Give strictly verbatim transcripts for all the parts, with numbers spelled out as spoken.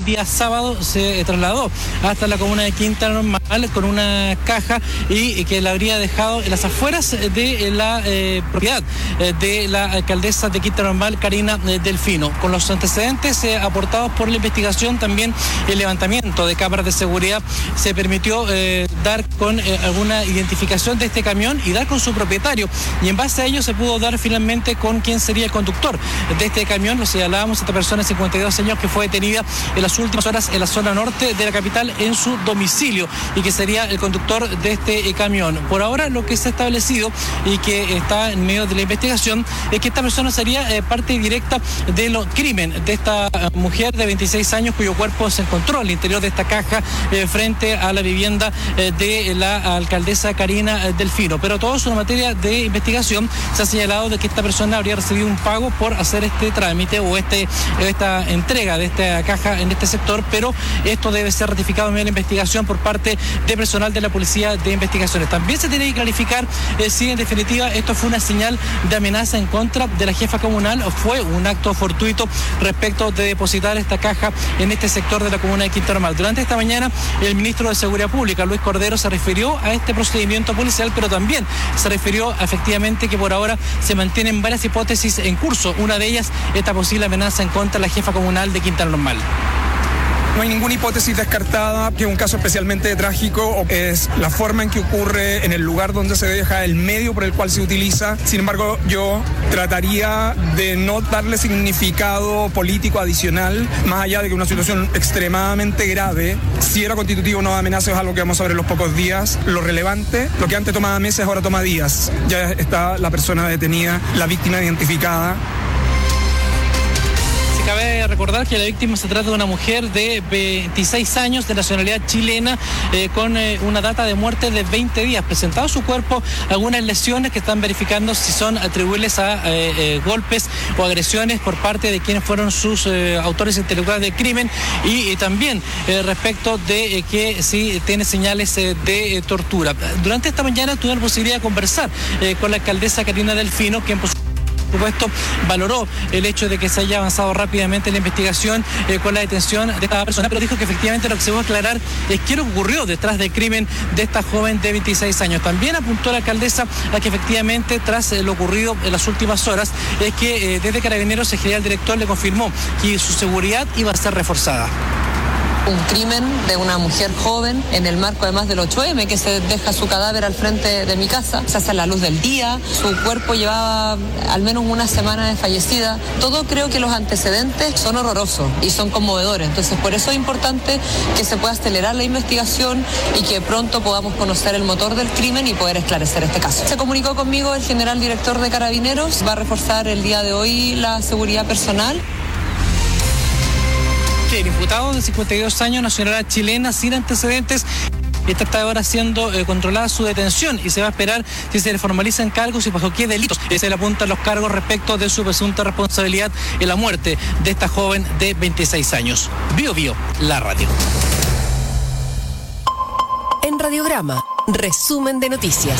día sábado se trasladó hasta la comuna de Quinta Normal con una caja y que la habría dejado en las afueras de la eh, propiedad eh, de la alcaldesa de Quinta Normal, Karina eh, Delfino. Con los antecedentes eh, aportados por la investigación, también el levantamiento de cámaras de seguridad, se permitió eh, dar con eh, alguna identificación de este camión y dar con su propietario, y en base a ello se pudo dar finalmente con quién sería el conductor de este camión. Lo señalábamos, esta persona de cincuenta y dos años que fue detenida en las últimas horas en la zona norte de la capital en su domicilio y que sería el conductor de este eh, camión. Por ahora lo que se ha establecido y que está en medio de la investigación es que esta persona sería eh, parte directa de los crimen de esta eh, mujer de veintiséis años cuyo cuerpo se encontró al interior de esta caja eh, frente a la vivienda eh, de la alcaldesa Karina Delfino. Pero todo es una materia de investigación. Se ha señalado de que esta persona habría recibido un pago por hacer este trámite o este esta entrega de esta caja en este sector, pero esto debe ser ratificado en medio de la investigación por parte de personal de la Policía de Investigaciones. También se tiene que clarificar eh, si en definitiva esto fue una señal de amenaza en contra de la jefa comunal o fue un acto fortuito respecto de depositar esta caja en este sector de la comuna de Quinta Normal. Durante esta mañana el ministro de Seguridad Pública, Luis Cordero, se refirió a este procedimiento policial, pero también se refirió a, efectivamente, que por ahora se mantienen varias hipótesis en curso. Una de ellas, esta posible amenaza en contra de la jefa comunal de Quinta Normal. No hay ninguna hipótesis descartada, que es un caso especialmente trágico, es la forma en que ocurre, en el lugar donde se deja, el medio por el cual se utiliza. Sin embargo, yo trataría de no darle significado político adicional, más allá de que una situación extremadamente grave, si era constitutivo o no de amenaza, es algo que vamos a ver en los pocos días. Lo relevante, lo que antes tomaba meses, ahora toma días. Ya está la persona detenida, la víctima identificada. Cabe recordar que la víctima se trata de una mujer de veintiséis años de nacionalidad chilena eh, con eh, una data de muerte de veinte días. Presentado su cuerpo algunas lesiones que están verificando si son atribuibles a eh, eh, golpes o agresiones por parte de quienes fueron sus eh, autores intelectuales del crimen y, y también eh, respecto de eh, que sí tiene señales eh, de eh, tortura. Durante esta mañana tuve la posibilidad de conversar eh, con la alcaldesa Karina Delfino, quien por supuesto valoró el hecho de que se haya avanzado rápidamente en la investigación eh, con la detención de esta persona, pero dijo que efectivamente lo que se va a aclarar es qué ocurrió detrás del crimen de esta joven de veintiséis años. También apuntó la alcaldesa a que efectivamente tras eh, lo ocurrido en las últimas horas es que eh, desde Carabineros el general director le confirmó que su seguridad iba a ser reforzada. Un crimen de una mujer joven en el marco además del ocho eme, que se deja su cadáver al frente de mi casa, se hace a la luz del día, su cuerpo llevaba al menos una semana de fallecida. Todo, creo que los antecedentes son horrorosos y son conmovedores, entonces por eso es importante que se pueda acelerar la investigación y que pronto podamos conocer el motor del crimen y poder esclarecer este caso. Se comunicó conmigo el general director de Carabineros, va a reforzar el día de hoy la seguridad personal. El imputado de cincuenta y dos años, nacionalidad chilena, sin antecedentes, está hasta ahora siendo eh, controlada su detención y se va a esperar si se le formalizan cargos y bajo qué delitos se le apuntan los cargos respecto de su presunta responsabilidad en la muerte de esta joven de veintiséis años. Bio Bio, la radio. En Radiograma, resumen de noticias.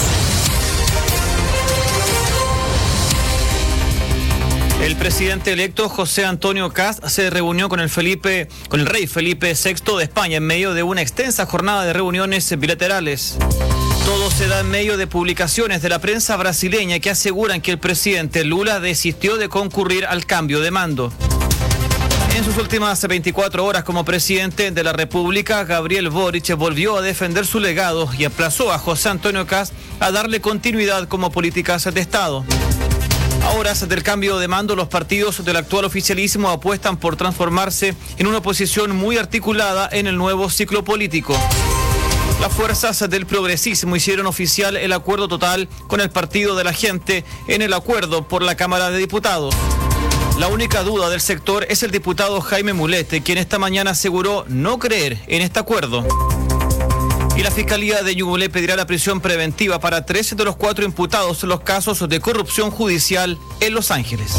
El presidente electo José Antonio Kast se reunió con el Felipe, con el rey Felipe sexto de España en medio de una extensa jornada de reuniones bilaterales. Todo se da en medio de publicaciones de la prensa brasileña que aseguran que el presidente Lula desistió de concurrir al cambio de mando. En sus últimas veinticuatro horas como presidente de la República, Gabriel Boric volvió a defender su legado y aplazó a José Antonio Kast a darle continuidad como políticas de Estado. A horas del cambio de mando, los partidos del actual oficialismo apuestan por transformarse en una oposición muy articulada en el nuevo ciclo político. Las fuerzas del progresismo hicieron oficial el acuerdo total con el Partido de la Gente en el acuerdo por la Cámara de Diputados. La única duda del sector es el diputado Jaime Mulete, quien esta mañana aseguró no creer en este acuerdo. Y la Fiscalía de Ñuble pedirá la prisión preventiva para trece de los cuatro imputados en los casos de corrupción judicial en Los Ángeles.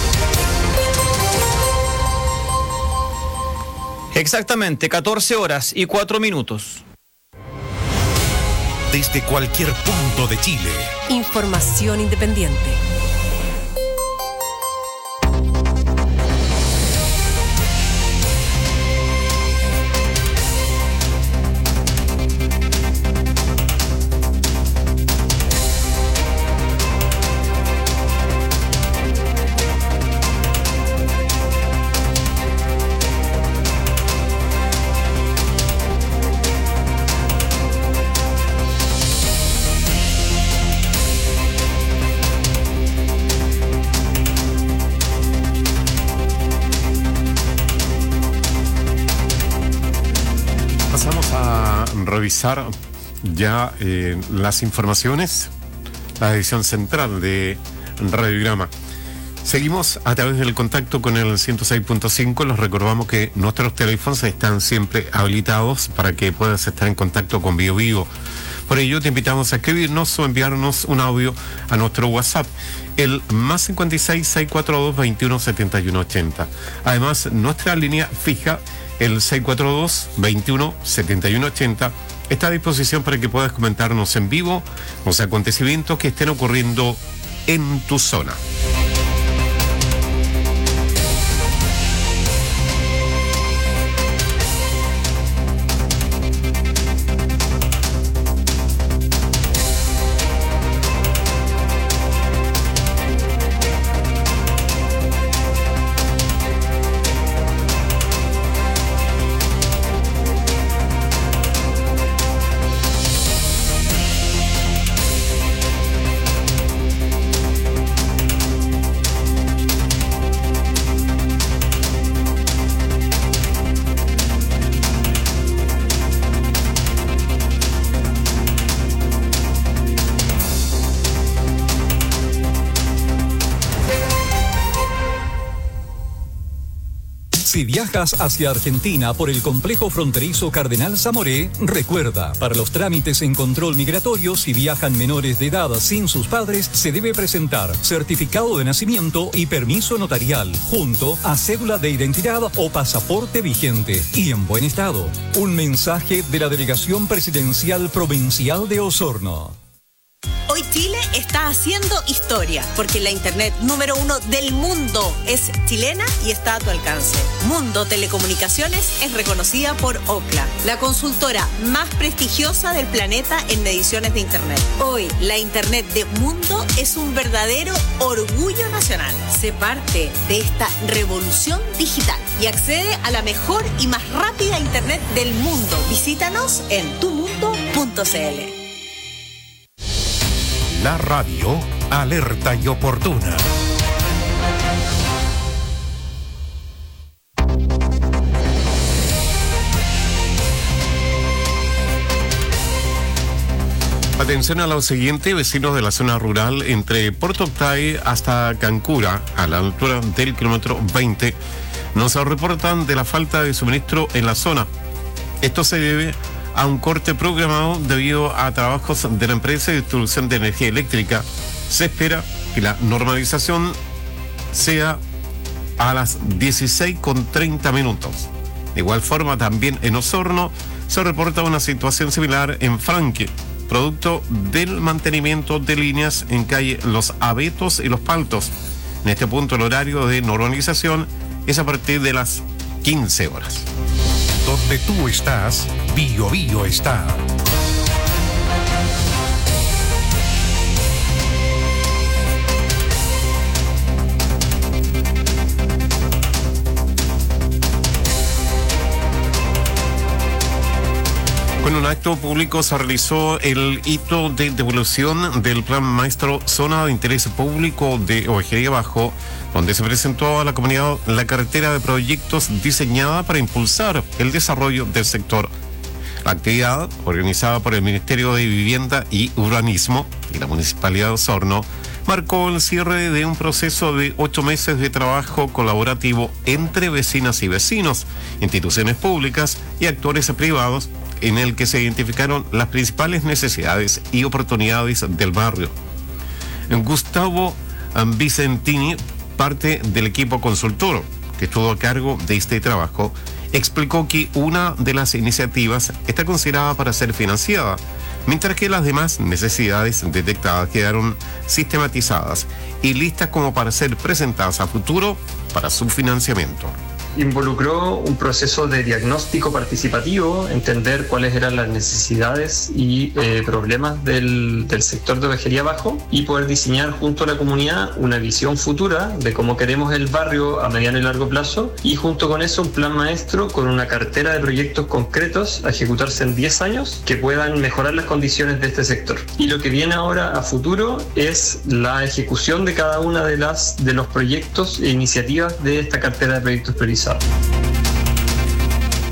Exactamente catorce horas y cuatro minutos. Desde cualquier punto de Chile. Información independiente. Pasamos a revisar ya eh, las informaciones, la edición central de Radiograma. Seguimos a través del contacto con el ciento seis punto cinco. Les recordamos que nuestros teléfonos están siempre habilitados para que puedas estar en contacto con Bio Vivo. Por ello te invitamos a escribirnos o enviarnos un audio a nuestro WhatsApp, el más cincuenta y seis, seiscientos cuarenta y dos, veintiuno setenta y uno ochenta. Además, nuestra línea fija, el seiscientos cuarenta y dos, veintiuno setenta y uno ochenta, está a disposición para que puedas comentarnos en vivo los acontecimientos que estén ocurriendo en tu zona. Si viajas hacia Argentina por el complejo fronterizo Cardenal Zamoré, recuerda, para los trámites en control migratorio, si viajan menores de edad sin sus padres, se debe presentar certificado de nacimiento y permiso notarial, junto a cédula de identidad o pasaporte vigente y en buen estado. Un mensaje de la Delegación Presidencial Provincial de Osorno. Hoy Chile está haciendo historia, porque la internet número uno del mundo es chilena y está a tu alcance. Mundo Telecomunicaciones es reconocida por Ookla, la consultora más prestigiosa del planeta en mediciones de internet. Hoy, la internet de Mundo es un verdadero orgullo nacional. Sé parte de esta revolución digital y accede a la mejor y más rápida internet del mundo. Visítanos en tu mundo punto c l. La radio alerta y oportuna. Atención a lo siguiente, vecinos de la zona rural entre Puerto Octay hasta Cancura, a la altura del kilómetro veinte, nos reportan de la falta de suministro en la zona. Esto se debe a un corte programado debido a trabajos de la empresa de distribución de energía eléctrica. Se espera que la normalización sea a las dieciséis con treinta minutos. De igual forma, también en Osorno se reporta una situación similar en Franque, producto del mantenimiento de líneas en calle Los Abetos y Los Paltos. En este punto, el horario de normalización es a partir de las quince horas. Donde tú estás, Bio Bio está. Con un acto público se realizó el hito de devolución del Plan Maestro Zona de Interés Público de Ovejería Bajo, donde se presentó a la comunidad la cartera de proyectos diseñada para impulsar el desarrollo del sector. La actividad, organizada por el Ministerio de Vivienda y Urbanismo y la Municipalidad de Osorno, marcó el cierre de un proceso de ocho meses de trabajo colaborativo entre vecinas y vecinos, instituciones públicas y actores privados, en el que se identificaron las principales necesidades y oportunidades del barrio. Gustavo Vicentini, parte del equipo consultor que estuvo a cargo de este trabajo, explicó que una de las iniciativas está considerada para ser financiada, mientras que las demás necesidades detectadas quedaron sistematizadas y listas como para ser presentadas a futuro para su financiamiento. Involucró un proceso de diagnóstico participativo, entender cuáles eran las necesidades y eh, problemas del, del sector de ovejería bajo y poder diseñar junto a la comunidad una visión futura de cómo queremos el barrio a mediano y largo plazo, y junto con eso un plan maestro con una cartera de proyectos concretos a ejecutarse en diez años que puedan mejorar las condiciones de este sector. Y lo que viene ahora a futuro es la ejecución de cada una de las de los proyectos e iniciativas de esta cartera de proyectos priorizados.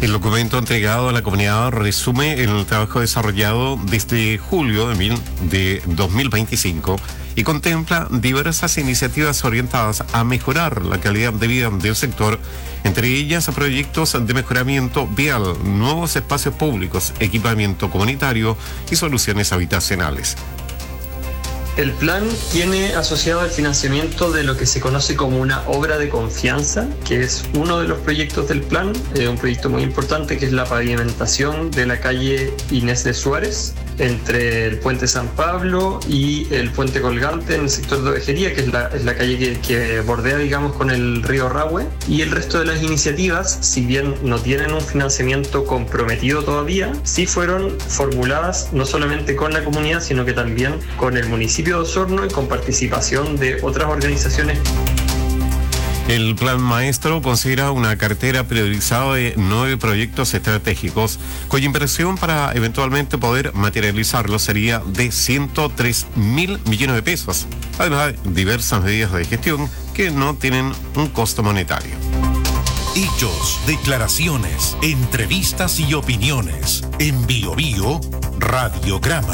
El documento entregado a la comunidad resume el trabajo desarrollado desde julio de dos mil veinticinco y contempla diversas iniciativas orientadas a mejorar la calidad de vida del sector, entre ellas proyectos de mejoramiento vial, nuevos espacios públicos, equipamiento comunitario y soluciones habitacionales. El plan tiene asociado el financiamiento de lo que se conoce como una obra de confianza, que es uno de los proyectos del plan, eh, un proyecto muy importante que es la pavimentación de la calle Inés de Suárez, entre el puente San Pablo y el puente colgante en el sector de Ovejería, que es la, es la calle que, que bordea, digamos, con el río Rahue. Y el resto de las iniciativas, si bien no tienen un financiamiento comprometido todavía, sí fueron formuladas no solamente con la comunidad, sino que también con el municipio de Osorno y con participación de otras organizaciones. El plan maestro considera una cartera priorizada de nueve proyectos estratégicos, cuya inversión para eventualmente poder materializarlos sería de ciento tres mil millones de pesos, además de diversas medidas de gestión que no tienen un costo monetario. Hechos, declaraciones, entrevistas y opiniones. En Bio Bio, Radiograma.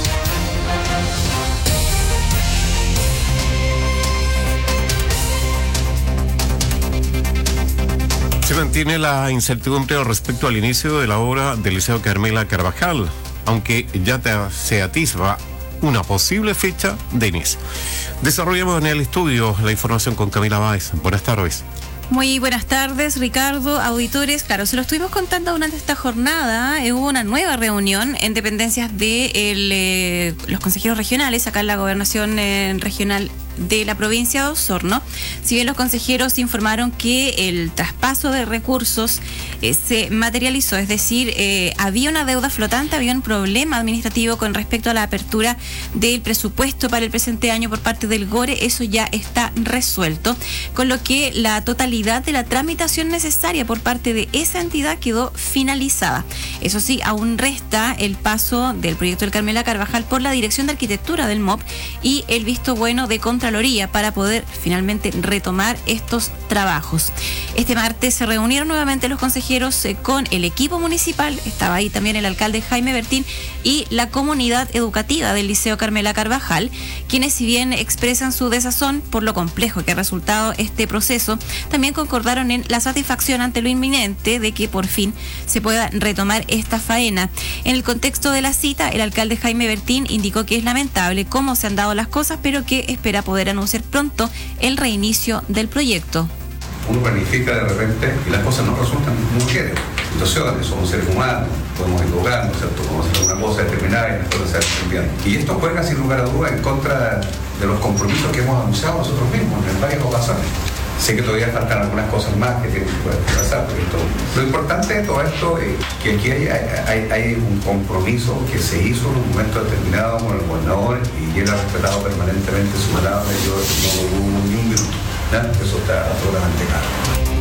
Se mantiene la incertidumbre respecto al inicio de la obra del Liceo Carmela Carvajal, aunque ya te, se atisba una posible fecha de inicio. Desarrollamos en el estudio la información con Camila Báez. Buenas tardes. Muy buenas tardes, Ricardo, auditores. Claro, se lo estuvimos contando durante esta jornada. Eh, hubo una nueva reunión en dependencias de el, eh, los consejeros regionales, acá en la gobernación eh, regional de la provincia de Osorno. Si bien los consejeros informaron que el traspaso de recursos eh, se materializó, es decir, eh, había una deuda flotante, había un problema administrativo con respecto a la apertura del presupuesto para el presente año por parte del GORE, eso ya está resuelto, con lo que la totalidad de la tramitación necesaria por parte de esa entidad quedó finalizada. Eso sí, aún resta el paso del proyecto del Carmela Carvajal por la Dirección de Arquitectura del M O P y el visto bueno de Contraloría para poder finalmente retomar estos trabajos. Este martes se reunieron nuevamente los consejeros eh, con el equipo municipal, estaba ahí también el alcalde Jaime Bertín y la comunidad educativa del Liceo Carmela Carvajal, quienes si bien expresan su desazón por lo complejo que ha resultado este proceso, también concordaron en la satisfacción ante lo inminente de que por fin se pueda retomar esta faena. En el contexto de la cita, el alcalde Jaime Bertín indicó que es lamentable cómo se han dado las cosas, pero que espera poder anunciar pronto el reinicio del proyecto. Uno planifica de repente y las cosas no resultan como quiere. Situaciones, somos seres humanos, podemos equivocarnos, ¿cierto? Podemos hacer una cosa determinada y las cosas se hacen bien. Y esto juega sin lugar a dudas en contra de los compromisos que hemos anunciado nosotros mismos en varias ocasiones. Sé que todavía faltan algunas cosas más que tienen que pasar, pero esto, lo importante de todo esto es que aquí hay, hay, hay un compromiso que se hizo en un momento determinado con el gobernador y él ha respetado permanentemente su palabra y yo no hubo ni un minuto. ¿No? Eso está absolutamente claro.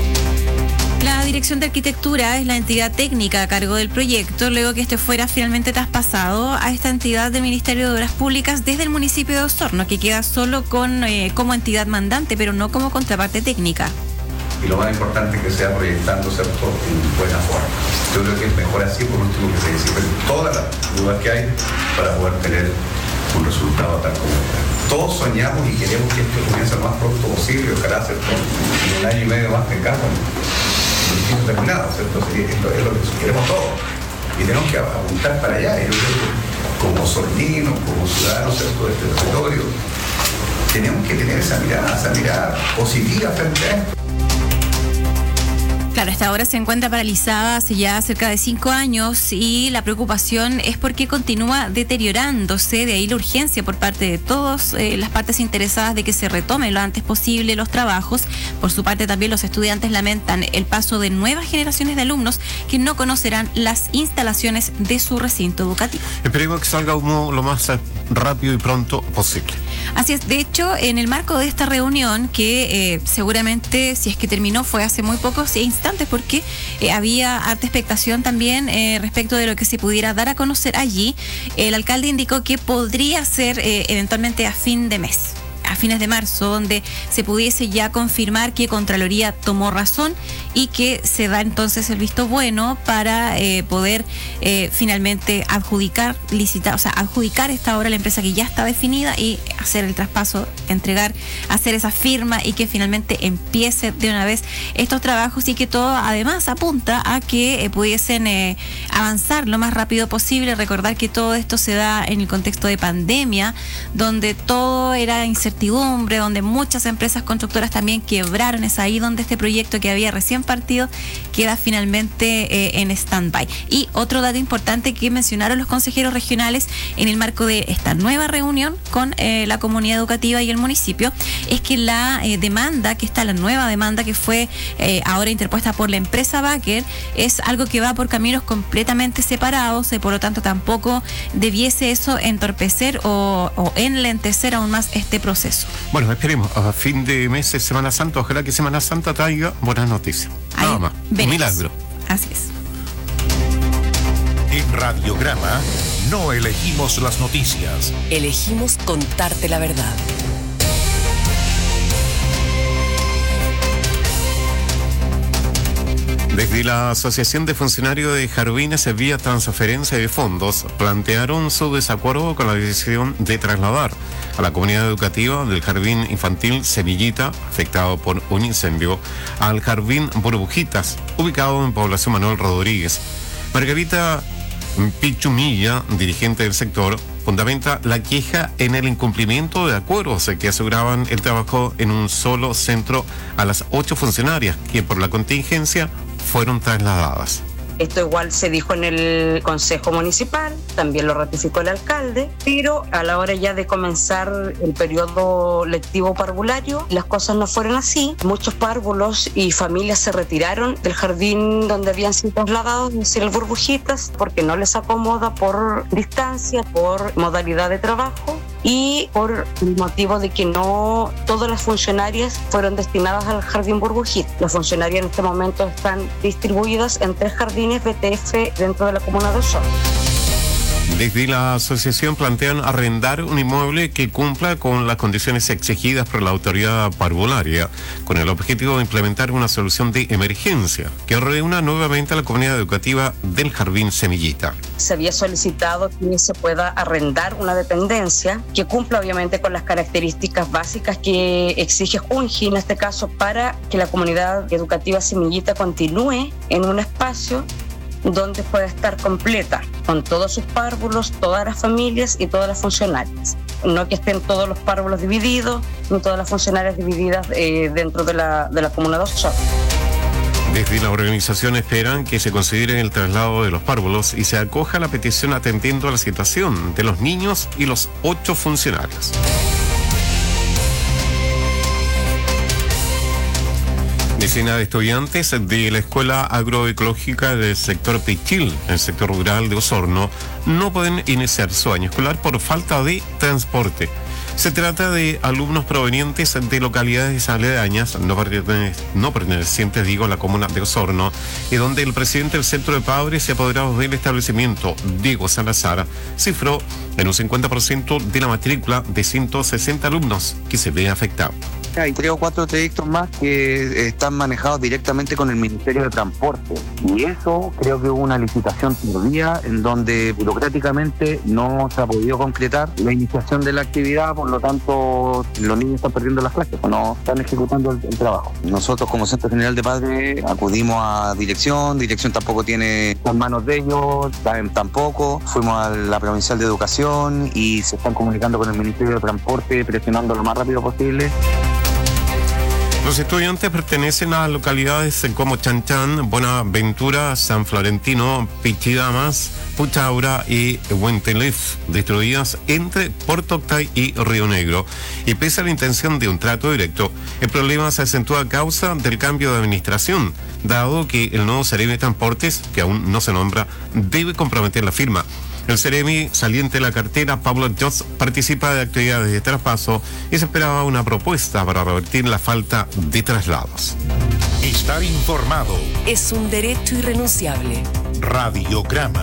La Dirección de Arquitectura es la entidad técnica a cargo del proyecto, luego que este fuera finalmente traspasado a esta entidad del Ministerio de Obras Públicas desde el municipio de Osorno, que queda solo con eh, como entidad mandante, pero no como contraparte técnica. Y lo más importante es que sea proyectando, ¿cierto?, en buena forma. Yo creo que es mejor así, por último, que se disipen todas las dudas que hay para poder tener un resultado tal como este. Todos soñamos y queremos que esto comience lo más pronto posible, ojalá, ¿cierto?, en un año y medio más tengamos terminado, ¿cierto? Esto es lo que queremos todos y tenemos que apuntar para allá. Y yo creo que como osorninos, como ciudadanos, ¿cierto?, de este territorio, tenemos que tener esa mirada, esa mirada positiva frente a esto. Claro, esta obra se encuentra paralizada hace ya cerca de cinco años y la preocupación es porque continúa deteriorándose, de ahí la urgencia por parte de todas eh, las partes interesadas de que se retomen lo antes posible los trabajos. Por su parte también los estudiantes lamentan el paso de nuevas generaciones de alumnos que no conocerán las instalaciones de su recinto educativo. Esperemos que salga humo lo más rápido y pronto posible. Así es, de hecho, en el marco de esta reunión, que eh, seguramente si es que terminó fue hace muy pocos instantes, porque eh, había harta expectación también eh, respecto de lo que se pudiera dar a conocer allí, el alcalde indicó que podría ser eh, eventualmente a fin de mes, a fines de marzo, donde se pudiese ya confirmar que Contraloría tomó razón y que se da entonces el visto bueno para eh, poder eh, finalmente adjudicar, licitar, o sea, adjudicar esta obra a la empresa que ya está definida y hacer el traspaso, entregar, hacer esa firma y que finalmente empiece de una vez estos trabajos y que todo además apunta a que eh, pudiesen eh, avanzar lo más rápido posible. Recordar que todo esto se da en el contexto de pandemia, donde todo era incertidumbre, donde muchas empresas constructoras también quebraron. Es ahí donde este proyecto que había recién partido queda finalmente eh, en stand-by. Y otro dato importante que mencionaron los consejeros regionales en el marco de esta nueva reunión con eh, la comunidad educativa y el municipio es que la eh, demanda que está, la nueva demanda que fue eh, ahora interpuesta por la empresa Baker, es algo que va por caminos completamente separados, y por lo tanto tampoco debiese eso entorpecer o, o enlentecer aún más este proceso. Bueno, esperemos, a fin de mes de Semana Santa, ojalá que Semana Santa traiga buenas noticias. Ahí Nada más, un veremos. milagro. Así es. En Radiograma no elegimos las noticias. Elegimos contarte la verdad. Desde la Asociación de Funcionarios de Jardines vía transferencia de fondos plantearon su desacuerdo con la decisión de trasladar a la comunidad educativa del Jardín Infantil Semillita, afectado por un incendio, al Jardín Burbujitas, ubicado en Población Manuel Rodríguez. Margarita Pichumilla, dirigente del sector, fundamenta la queja en el incumplimiento de acuerdos que aseguraban el trabajo en un solo centro a las ocho funcionarias que por la contingencia fueron trasladadas. Esto igual se dijo en el Consejo Municipal, también lo ratificó el alcalde, pero a la hora ya de comenzar el periodo lectivo parvulario, las cosas no fueron así. Muchos párvulos y familias se retiraron del jardín donde habían sido trasladados, es decir, el Burbujitas, porque no les acomoda por distancia, por modalidad de trabajo y por el motivo de que no todas las funcionarias fueron destinadas al Jardín Burbujitas. Las funcionarias en este momento están distribuidas en tres jardines B T F dentro de la comuna de Osorno. Desde la asociación plantean arrendar un inmueble que cumpla con las condiciones exigidas por la autoridad parvularia, con el objetivo de implementar una solución de emergencia que reúna nuevamente a la comunidad educativa del Jardín Semillita. Se había solicitado que se pueda arrendar una dependencia que cumpla obviamente con las características básicas que exige Junji, en este caso, para que la comunidad educativa Semillita continúe en un espacio donde pueda estar completa, con todos sus párvulos, todas las familias y todas las funcionarias. No que estén todos los párvulos divididos, ni todas las funcionarias divididas eh, dentro de la, de la comuna de Osorno. Desde la organización esperan que se considere el traslado de los párvulos y se acoja la petición atendiendo a la situación de los niños y los ocho funcionarios. Decenas de estudiantes de la Escuela Agroecológica del sector Pichil, en el sector rural de Osorno, no pueden iniciar su año escolar por falta de transporte. Se trata de alumnos provenientes de localidades aledañas, no, pertene- no pertenecientes, digo, a la comuna de Osorno, y donde el presidente del Centro de Padres se apoderado del establecimiento, Diego Salazar, cifró en un cincuenta por ciento de la matrícula de ciento sesenta alumnos que se ve afectado. Hay tres o cuatro trayectos más que están manejados directamente con el Ministerio de Transporte. Y eso creo que hubo una licitación tardía en donde burocráticamente no se ha podido concretar la iniciación de la actividad, por lo tanto los niños están perdiendo las clases, no están ejecutando el, el trabajo. Nosotros como Centro General de Padres acudimos a dirección, dirección tampoco tiene las manos de ellos, tampoco. Fuimos a la Provincial de Educación y se están comunicando con el Ministerio de Transporte, presionando lo más rápido posible. Los estudiantes pertenecen a localidades como Chanchan, Buenaventura, San Florentino, Pichidamas, Puchaura y Huentelef, destruidas entre Puerto Octay y Río Negro. Y pese a la intención de un trato directo, el problema se acentúa a causa del cambio de administración, dado que el nuevo Seremi de Transportes, que aún no se nombra, debe comprometer la firma. El Seremi saliente de la cartera, Pablo Joss, participa de actividades de traspaso y se esperaba una propuesta para revertir la falta de traslados. Estar informado. Es un derecho irrenunciable. Radiograma.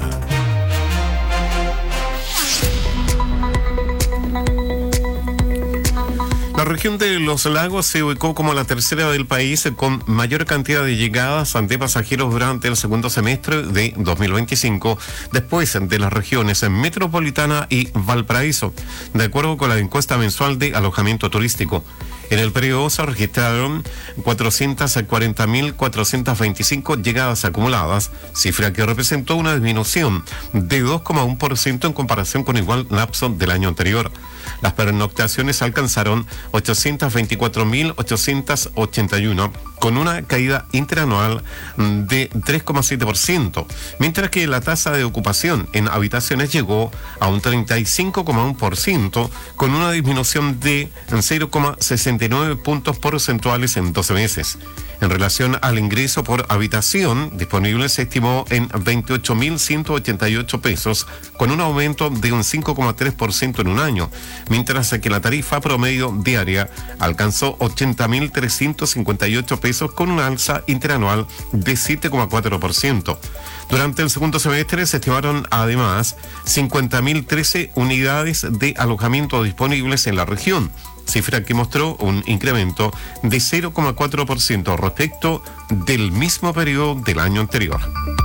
La La región de Los Lagos se ubicó como la tercera del país con mayor cantidad de llegadas de pasajeros durante el segundo semestre de dos mil veinticinco, después de las regiones Metropolitana y Valparaíso, de acuerdo con la encuesta mensual de alojamiento turístico. En el periodo se registraron cuatrocientas cuarenta mil cuatrocientas veinticinco llegadas acumuladas, cifra que representó una disminución de dos coma uno por ciento en comparación con igual lapso del año anterior. Las pernoctaciones alcanzaron ochocientas veinticuatro mil ochocientas ochenta y uno, con una caída interanual de tres coma siete por ciento, mientras que la tasa de ocupación en habitaciones llegó a un treinta y cinco coma uno por ciento, con una disminución de cero coma sesenta y nueve puntos porcentuales en doce meses. En relación al ingreso por habitación disponible, se estimó en veintiocho mil ciento ochenta y ocho pesos, con un aumento de un cinco coma tres por ciento en un año, mientras que la tarifa promedio diaria alcanzó ochenta mil trescientos cincuenta y ocho pesos, con una alza interanual de siete coma cuatro por ciento. Durante el segundo semestre se estimaron además cincuenta mil trece unidades de alojamiento disponibles en la región, cifra que mostró un incremento de cero coma cuatro por ciento respecto del mismo periodo del año anterior.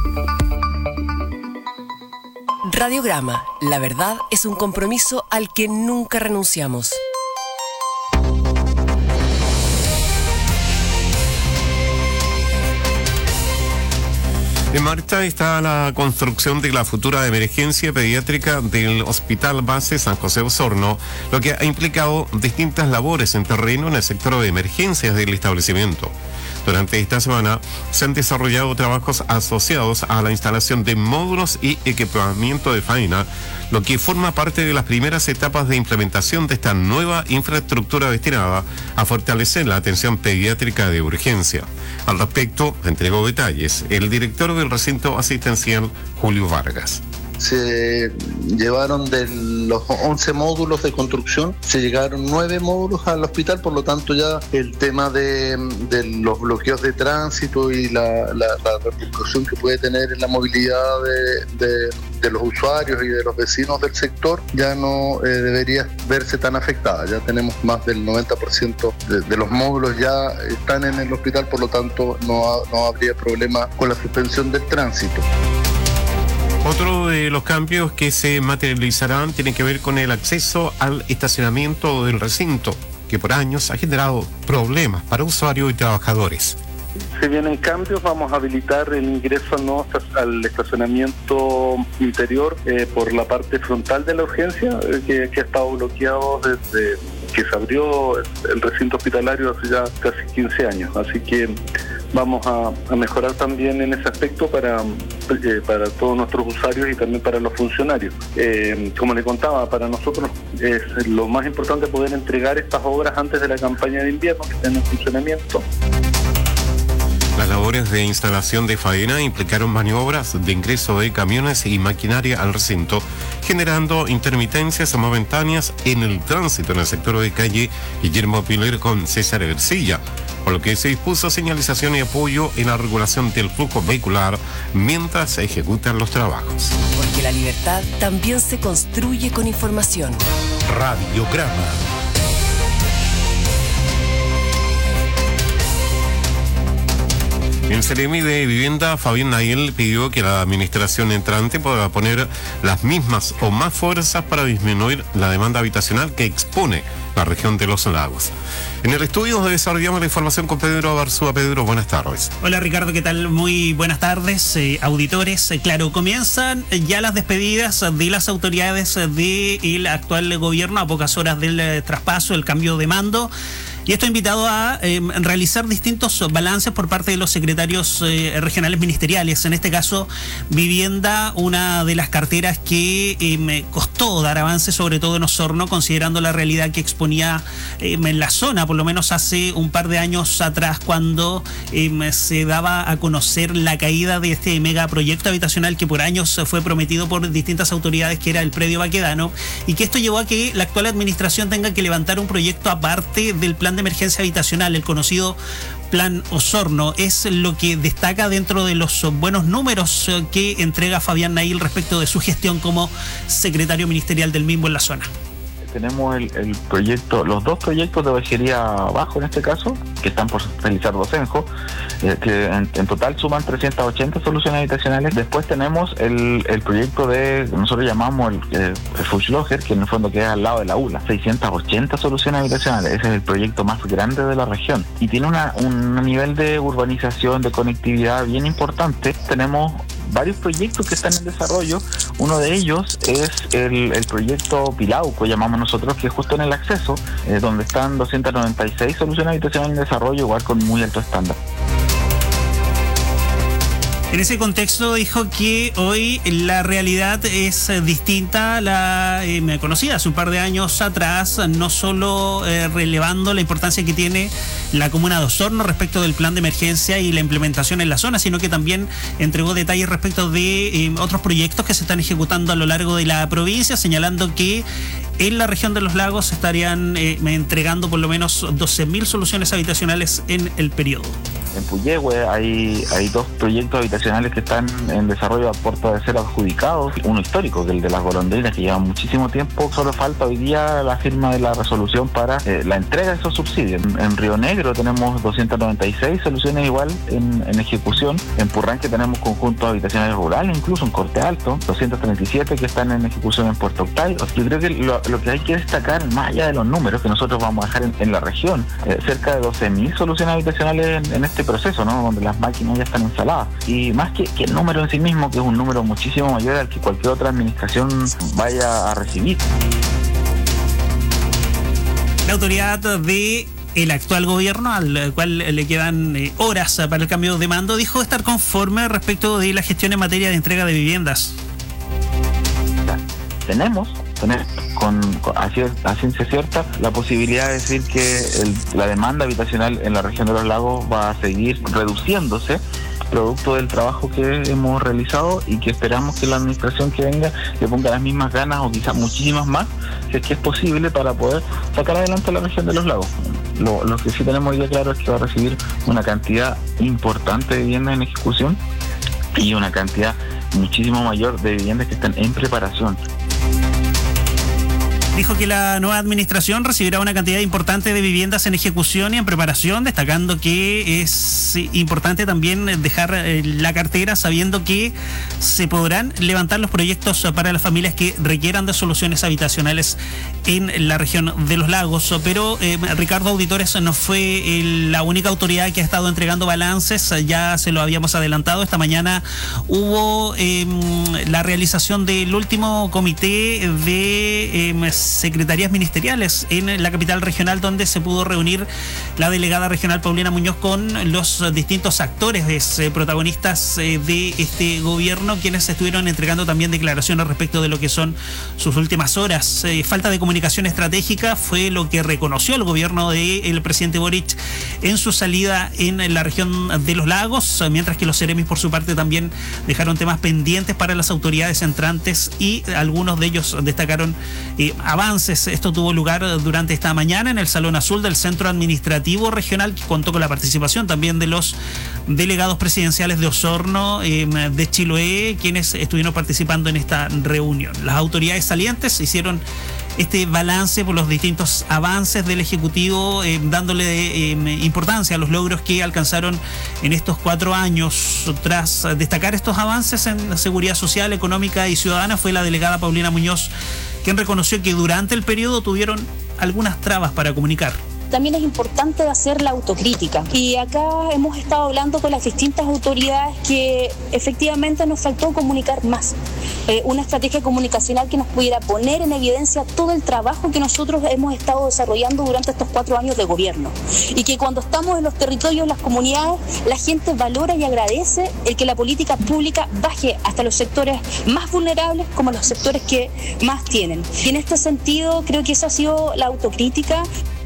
Radiograma, la verdad es un compromiso al que nunca renunciamos. En marcha está la construcción de la futura emergencia pediátrica del Hospital Base San José Osorno, lo que ha implicado distintas labores en terreno en el sector de emergencias del establecimiento. Durante esta semana se han desarrollado trabajos asociados a la instalación de módulos y equipamiento de faena, lo que forma parte de las primeras etapas de implementación de esta nueva infraestructura destinada a fortalecer la atención pediátrica de urgencia. Al respecto, entregó detalles el director del recinto asistencial, Julio Vargas. Se llevaron de los once módulos de construcción, se llegaron nueve módulos al hospital, por lo tanto ya el tema de, de los bloqueos de tránsito y la, la, la repercusión que puede tener en la movilidad de, de, de los usuarios y de los vecinos del sector ya no eh, debería verse tan afectada. Ya tenemos más del noventa por ciento de, de los módulos ya están en el hospital, por lo tanto no, no habría problema con la suspensión del tránsito. Otro de los cambios que se materializarán tiene que ver con el acceso al estacionamiento del recinto, que por años ha generado problemas para usuarios y trabajadores. Se vienen cambios, vamos a habilitar el ingreso no al estacionamiento interior eh, por la parte frontal de la urgencia, eh, que, que ha estado bloqueado desde que se abrió el recinto hospitalario hace ya casi quince años, así que vamos a, a mejorar también en ese aspecto para, eh, para todos nuestros usuarios y también para los funcionarios. Eh, como le contaba, para nosotros es lo más importante poder entregar estas obras antes de la campaña de invierno que estén en funcionamiento. Las labores de instalación de faena implicaron maniobras de ingreso de camiones y maquinaria al recinto, generando intermitencias momentáneas en el tránsito en el sector de calle Guillermo Piler con César Ercilla, por lo que se dispuso señalización y apoyo en la regulación del flujo vehicular mientras se ejecutan los trabajos. Porque la libertad también se construye con información. Radiograma. El Ceremi de Vivienda, Fabián Nayel, pidió que la administración entrante pueda poner las mismas o más fuerzas para disminuir la demanda habitacional que expone la región de Los Lagos. En el estudio desarrollamos la información con Pedro Barzúa. Pedro, buenas tardes. Hola Ricardo, ¿qué tal? Muy buenas tardes, eh, auditores. Eh, claro, comienzan ya las despedidas de las autoridades del actual gobierno a pocas horas del eh, traspaso, el cambio de mando. Y esto ha invitado a eh, realizar distintos balances por parte de los secretarios eh, regionales ministeriales. En este caso, Vivienda, una de las carteras que eh, me costó dar avance, sobre todo en Osorno, considerando la realidad que exponía eh, en la zona, por lo menos hace un par de años atrás, cuando eh, se daba a conocer la caída de este megaproyecto habitacional que por años fue prometido por distintas autoridades, que era el predio Baquedano, y que esto llevó a que la actual administración tenga que levantar un proyecto aparte del plan de emergencia habitacional, el conocido Plan Osorno. Es lo que destaca dentro de los buenos números que entrega Fabián Nayel respecto de su gestión como secretario ministerial del mismo en la zona. Tenemos el, el proyecto, los dos proyectos de Ovejería Bajo en este caso, que están por realizar Docenjo, eh, que en, en total suman trescientas ochenta soluciones habitacionales. Después tenemos el, el proyecto de, nosotros llamamos el, el, el Fuchloger, que en el fondo queda al lado de la U L A, seiscientas ochenta soluciones habitacionales. Ese es el proyecto más grande de la región y tiene una, un nivel de urbanización, de conectividad bien importante. Tenemos varios proyectos que están en desarrollo. Uno de ellos es el, el proyecto Pilauco, llamamos nosotros, que es justo en el acceso, eh, donde están doscientas noventa y seis soluciones habitacionales en desarrollo, igual con muy alto estándar. En ese contexto dijo que hoy la realidad es distinta a la eh, conocida hace un par de años atrás, no solo eh, relevando la importancia que tiene la comuna de Osorno respecto del plan de emergencia y la implementación en la zona, sino que también entregó detalles respecto de eh, otros proyectos que se están ejecutando a lo largo de la provincia, señalando que en la región de los lagos estarían eh, entregando por lo menos doce mil soluciones habitacionales en el periodo. En Puyehue hay, hay dos proyectos habitacionales que están en desarrollo a puerta de ser adjudicados. Uno histórico, que es el de las golondrinas, que lleva muchísimo tiempo. Solo falta hoy día la firma de la resolución para eh, la entrega de esos subsidios. En, en Río Negro tenemos doscientas noventa y seis soluciones igual en, en ejecución. En Purranque tenemos conjuntos habitacionales rurales, incluso en Corte Alto, doscientas treinta y siete que están en ejecución en Puerto Octay. Yo creo que lo, lo que hay que destacar, más allá de los números que nosotros vamos a dejar en, en la región, eh, cerca de doce mil soluciones habitacionales en, en este proceso, ¿no? Donde las máquinas ya están instaladas. Y más que, que el número en sí mismo, que es un número muchísimo mayor al que cualquier otra administración vaya a recibir. La autoridad de el actual gobierno, al cual le quedan eh, horas para el cambio de mando, dijo estar conforme respecto de la gestión en materia de entrega de viviendas. Tenemos tener con, con a, a ciencia cierta la posibilidad de decir que el, la demanda habitacional en la región de los lagos va a seguir reduciéndose producto del trabajo que hemos realizado y que esperamos que la administración que venga le ponga las mismas ganas o quizás muchísimas más, si es que es posible, para poder sacar adelante la región de los lagos. Lo, lo que sí tenemos hoy día claro es que va a recibir una cantidad importante de viviendas en ejecución y una cantidad muchísimo mayor de viviendas que están en preparación. Dijo que la nueva administración recibirá una cantidad importante de viviendas en ejecución y en preparación, destacando que es importante también dejar la cartera sabiendo que se podrán levantar los proyectos para las familias que requieran de soluciones habitacionales en la región de los lagos. Pero eh, Ricardo, auditores, no fue el, la única autoridad que ha estado entregando balances, ya se lo habíamos adelantado. Esta mañana hubo eh, la realización del último comité de eh, secretarías ministeriales en la capital regional, donde se pudo reunir la delegada regional Paulina Muñoz con los distintos actores eh, protagonistas eh, de este gobierno, quienes estuvieron entregando también declaraciones respecto de lo que son sus últimas horas. Eh, falta de comunicación estratégica fue lo que reconoció el gobierno del presidente Boric en su salida en la región de los lagos, mientras que los seremis por su parte también dejaron temas pendientes para las autoridades entrantes y algunos de ellos destacaron eh, avances. Esto tuvo lugar durante esta mañana en el Salón Azul del Centro Administrativo Regional, que contó con la participación también de los delegados presidenciales de Osorno, eh, de Chiloé, quienes estuvieron participando en esta reunión. Las autoridades salientes hicieron este balance por los distintos avances del Ejecutivo, eh, dándole eh, importancia a los logros que alcanzaron en estos cuatro años. Tras destacar estos avances en la seguridad social, económica y ciudadana, fue la delegada Paulina Muñoz quien reconoció que durante el periodo tuvieron algunas trabas para comunicar. También es importante hacer la autocrítica. Y acá hemos estado hablando con las distintas autoridades que efectivamente nos faltó comunicar más. Eh, una estrategia comunicacional que nos pudiera poner en evidencia todo el trabajo que nosotros hemos estado desarrollando durante estos cuatro años de gobierno. Y que cuando estamos en los territorios, en las comunidades, la gente valora y agradece el que la política pública baje hasta los sectores más vulnerables como los sectores que más tienen. Y en este sentido creo que esa ha sido la autocrítica.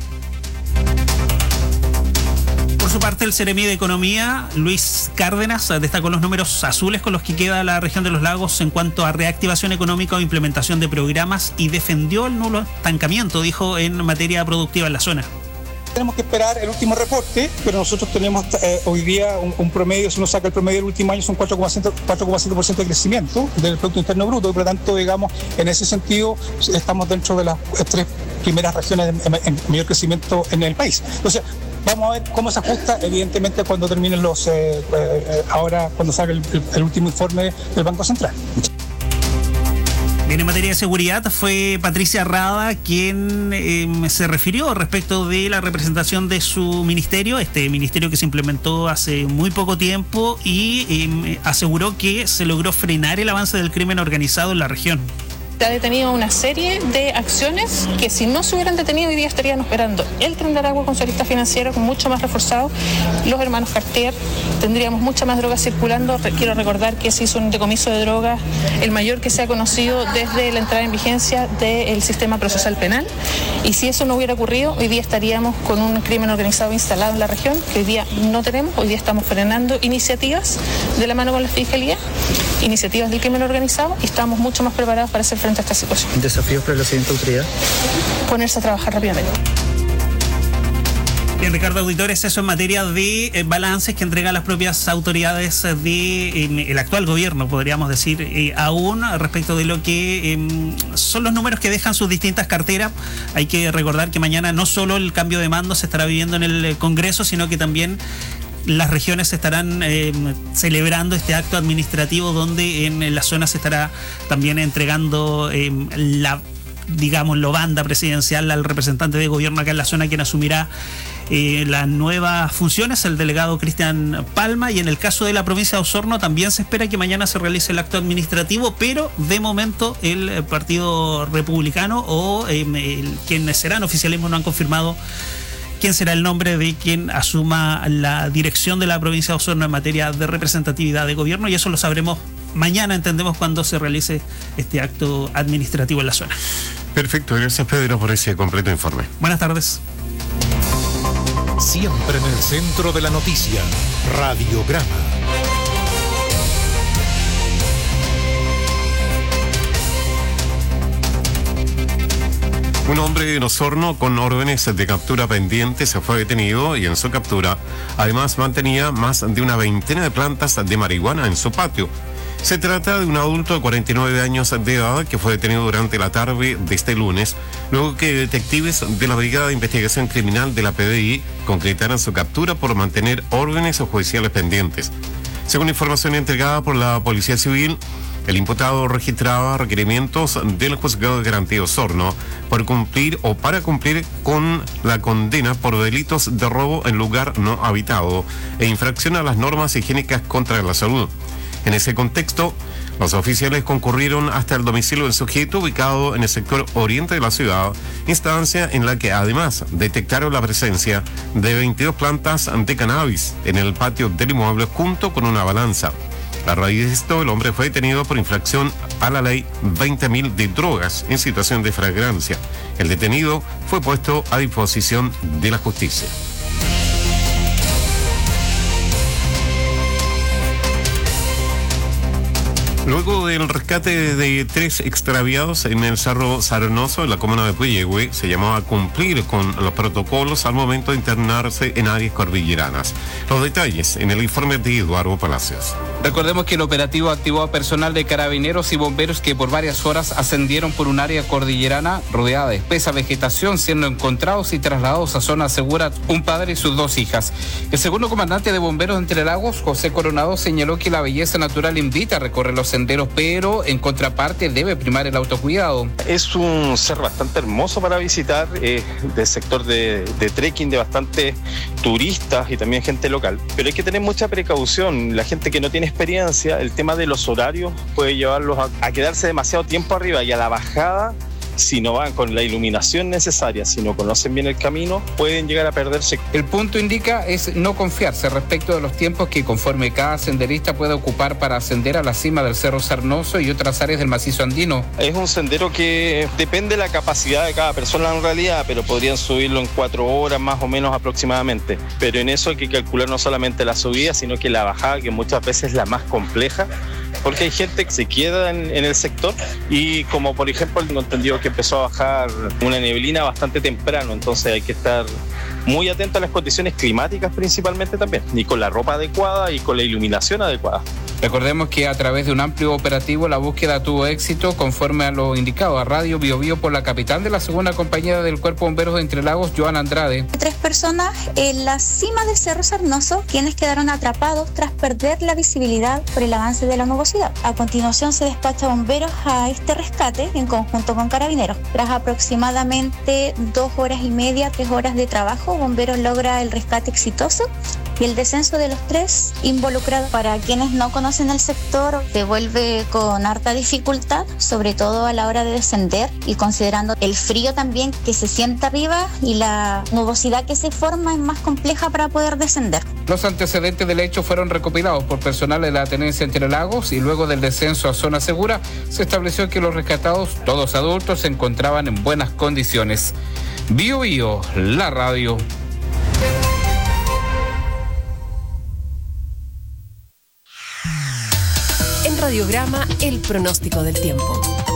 Por su parte, el Seremi de Economía, Luis Cárdenas, destacó los números azules con los que queda la región de los lagos en cuanto a reactivación económica o implementación de programas y defendió el nulo estancamiento, dijo, en materia productiva en la zona. Tenemos que esperar el último reporte, pero nosotros tenemos eh, hoy día un, un promedio, si uno saca el promedio del último año, son cuatro coma cinco por ciento de crecimiento del Producto Interno Bruto, y por lo tanto, digamos, en ese sentido, estamos dentro de las tres primeras regiones en, en mayor crecimiento en el país. Entonces, vamos a ver cómo se ajusta, evidentemente, cuando terminen los, eh, eh, ahora, cuando salga el, el, el último informe del Banco Central. Bien, en materia de seguridad fue Patricia Rada quien eh, se refirió respecto de la representación de su ministerio, este ministerio que se implementó hace muy poco tiempo, y eh, aseguró que se logró frenar el avance del crimen organizado en la región. Se ha detenido una serie de acciones que si no se hubieran detenido hoy día estarían operando el Tren de Aragua con su lista financiera con mucho más reforzado, los hermanos Cartier, tendríamos mucha más droga circulando. Quiero recordar que se hizo un decomiso de drogas, el mayor que se ha conocido desde la entrada en vigencia del sistema procesal penal, y si eso no hubiera ocurrido, hoy día estaríamos con un crimen organizado instalado en la región, que hoy día no tenemos. Hoy día estamos frenando iniciativas de la mano con la Fiscalía, iniciativas del crimen organizado, y estamos mucho más preparados para hacer frente a esta situación. ¿Desafíos para la siguiente autoridad? Ponerse a trabajar rápidamente. Bien, Ricardo, auditores, eso en materia de eh, balances que entregan las propias autoridades del de, eh, actual gobierno, podríamos decir, eh, aún respecto de lo que eh, son los números que dejan sus distintas carteras. Hay que recordar que mañana no solo el cambio de mando se estará viviendo en el Congreso, sino que también las regiones estarán eh, celebrando este acto administrativo donde en la zona se estará también entregando eh, la, digamos, la banda presidencial al representante de gobierno acá en la zona, quien asumirá eh, las nuevas funciones, el delegado Cristian Palma. Y en el caso de la provincia de Osorno también se espera que mañana se realice el acto administrativo, pero de momento el Partido Republicano o eh, el, quienes serán oficialismo no han confirmado quién será el nombre de quien asuma la dirección de la provincia de Osorno en materia de representatividad de gobierno, y eso lo sabremos mañana, entendemos, cuando se realice este acto administrativo en la zona. Perfecto, gracias Pedro por ese completo informe. Buenas tardes. Siempre en el centro de la noticia, Radiograma. Un hombre en Osorno con órdenes de captura pendientes se fue detenido y en su captura además mantenía más de una veintena de plantas de marihuana en su patio. Se trata de un adulto de cuarenta y nueve años de edad que fue detenido durante la tarde de este lunes, luego que detectives de la Brigada de Investigación Criminal de la P D I concretaran su captura por mantener órdenes judiciales pendientes. Según información entregada por la Policía Civil, el imputado registraba requerimientos del Juzgado de Garantía de Osorno por cumplir o para cumplir con la condena por delitos de robo en lugar no habitado e infracción a las normas higiénicas contra la salud. En ese contexto, los oficiales concurrieron hasta el domicilio del sujeto ubicado en el sector oriente de la ciudad, instancia en la que además detectaron la presencia de veintidós plantas de cannabis en el patio del inmueble junto con una balanza. A raíz de esto, el hombre fue detenido por infracción a la ley veinte mil de drogas en situación de flagrancia. El detenido fue puesto a disposición de la justicia. Luego del rescate de tres extraviados en el Cerro Sarnoso, en la comuna de Puyehue, se llamó a cumplir con los protocolos al momento de internarse en áreas cordilleranas. Los detalles en el informe de Eduardo Palacios. Recordemos que el operativo activó a personal de carabineros y bomberos que por varias horas ascendieron por un área cordillerana rodeada de espesa vegetación, siendo encontrados y trasladados a zona segura un padre y sus dos hijas. El segundo comandante de bomberos de Entre Lagos, José Coronado, señaló que la belleza natural invita a recorrer los senderos, pero en contraparte debe primar el autocuidado. Es un cerro bastante hermoso para visitar, eh, del sector de, de trekking de bastante turistas y también gente local, pero hay que tener mucha precaución. La gente que no tiene experiencia, el tema de los horarios puede llevarlos a, a quedarse demasiado tiempo arriba, y a la bajada, si no van con la iluminación necesaria, si no conocen bien el camino, pueden llegar a perderse. El punto indica es no confiarse respecto de los tiempos que conforme cada senderista puede ocupar para ascender a la cima del Cerro Sarnoso y otras áreas del macizo andino. Es un sendero que depende de la capacidad de cada persona en realidad, pero podrían subirlo en cuatro horas más o menos aproximadamente. Pero en eso hay que calcular no solamente la subida, sino que la bajada, que muchas veces es la más compleja, porque hay gente que se queda en, en el sector y como por ejemplo tengo entendido que empezó a bajar una neblina bastante temprano, entonces hay que estar muy atento a las condiciones climáticas principalmente también, y con la ropa adecuada y con la iluminación adecuada. Recordemos que a través de un amplio operativo la búsqueda tuvo éxito conforme a lo indicado a Radio Bio Bio por la capitán de la segunda compañía del Cuerpo de Bomberos de Entre Lagos, Joana Andrade. Tres personas en la cima del Cerro Sarnoso, quienes quedaron atrapados tras perder la visibilidad por el avance de la nubosidad. A continuación se despacha bomberos a este rescate en conjunto con carabineros. Tras aproximadamente dos horas y media, tres horas de trabajo, bomberos logra el rescate exitoso y el descenso de los tres involucrados. Para quienes no conocen el sector, se vuelve con harta dificultad, sobre todo a la hora de descender y considerando el frío también que se siente arriba y la nubosidad que se forma es más compleja para poder descender. Los antecedentes del hecho fueron recopilados por personal de la Tenencia Entre Lagos y luego del descenso a zona segura se estableció que los rescatados, todos adultos, se encontraban en buenas condiciones. Bio Bio, la radio. En Radiograma, el pronóstico del tiempo.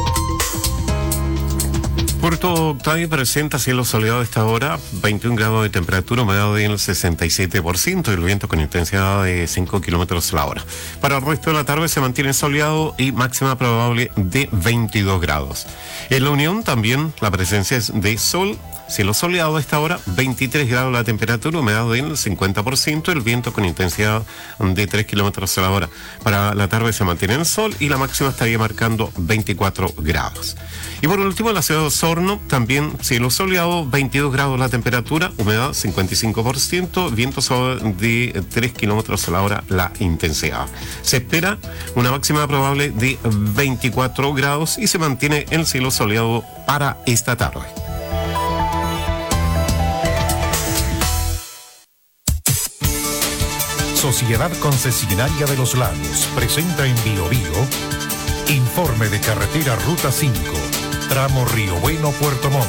Puerto Octavio presenta cielo soleado a esta hora, veintiún grados de temperatura, humedad del sesenta y siete por ciento y el viento con intensidad de cinco kilómetros la hora. Para el resto de la tarde se mantiene soleado y máxima probable de veintidós grados. En La Unión también la presencia es de sol, cielo soleado a esta hora, veintitrés grados la temperatura, humedad del cincuenta por ciento, el viento con intensidad de tres kilómetros a la hora. Para la tarde se mantiene el sol y la máxima estaría marcando veinticuatro grados. Y por último, en la ciudad de Osorno, también cielo soleado, veintidós grados la temperatura, humedad cincuenta y cinco por ciento, viento suave de tres kilómetros a la hora la intensidad. Se espera una máxima probable de veinticuatro grados y se mantiene el cielo soleado para esta tarde. Sociedad Concesionaria de los Lagos presenta en Bio Bio informe de carretera Ruta cinco, tramo Río Bueno, Puerto Montt.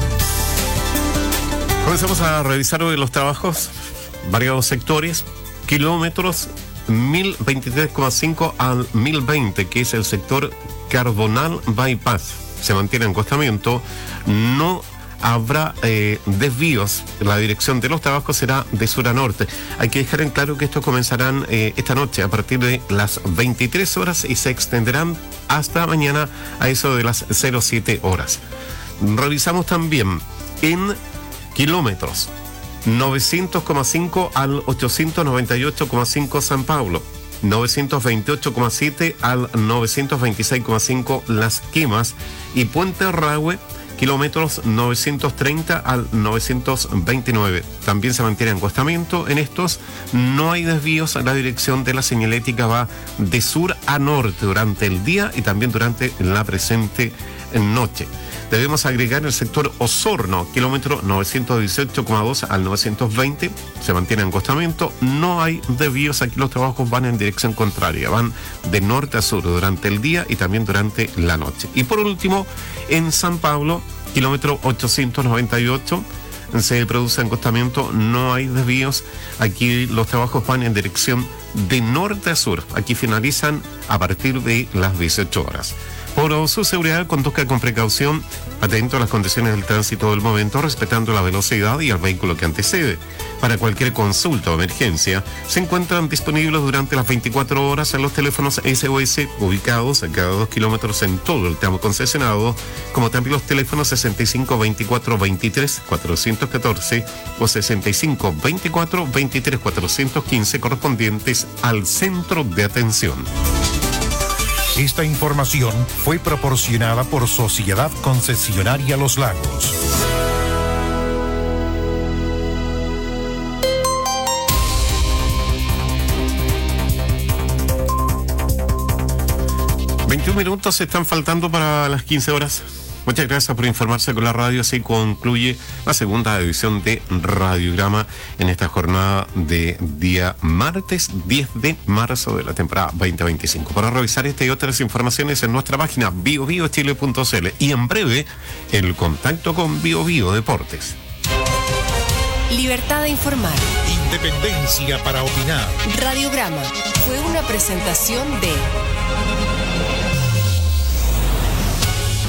Comenzamos a revisar hoy los trabajos, variados sectores, kilómetros mil veintitrés coma cinco al mil veinte, que es el sector Cardonal Bypass. Se mantiene en acostamiento, no habrá eh, desvíos. La dirección de los trabajos será de sur a norte. Hay que dejar en claro que estos comenzarán eh, esta noche a partir de las veintitrés horas y se extenderán hasta mañana a eso de las cero siete horas. Revisamos también en kilómetros novecientos coma cinco al ochocientos noventa y ocho coma cinco San Pablo, novecientos veintiocho coma siete al novecientos veintiséis coma cinco Las Quemas y Puente Rahue, kilómetros novecientos treinta al novecientos veintinueve. También se mantiene acostamiento en estos. No hay desvíos. La dirección de la señalética va de sur a norte durante el día y también durante la presente noche. Debemos agregar el sector Osorno, kilómetro novecientos dieciocho coma dos al novecientos veinte. Se mantiene en acostamiento. No hay desvíos. Aquí los trabajos van en dirección contraria. Van de norte a sur durante el día y también durante la noche. Y por último, en San Pablo, kilómetro ochocientos noventa y ocho, se produce acostamiento. No hay desvíos. Aquí los trabajos van en dirección de norte a sur. Aquí finalizan a partir de las dieciocho horas. Por su seguridad, conduzca con precaución, atento a las condiciones del tránsito del momento, respetando la velocidad y el vehículo que antecede. Para cualquier consulta o emergencia, se encuentran disponibles durante las veinticuatro horas en los teléfonos S O S ubicados a cada dos kilómetros en todo el tramo concesionado, como también los teléfonos sesenta y cinco veinticuatro veintitrés cuatrocientos catorce o sesenta y cinco veinticuatro veintitrés cuatrocientos quince correspondientes al centro de atención. Esta información fue proporcionada por Sociedad Concesionaria Los Lagos. veintiún minutos están faltando para las quince horas. Muchas gracias por informarse con la radio. Así concluye la segunda edición de Radiograma en esta jornada de día martes diez de marzo de la temporada veinte veinticinco. Para revisar esta y otras informaciones en nuestra página bio bio chile punto c l y en breve el contacto con Bio Bio Deportes. Libertad de informar. Independencia para opinar. Radiograma fue una presentación de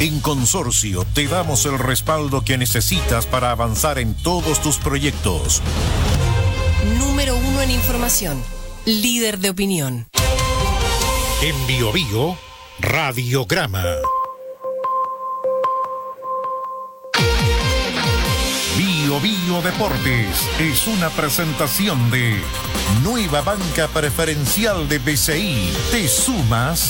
En Consorcio te damos el respaldo que necesitas para avanzar en todos tus proyectos. Número uno en información. Líder de opinión. En Bio Bio, Radiograma. Bio Bio Deportes es una presentación de Nueva Banca Preferencial de B C I. ¿Te sumas?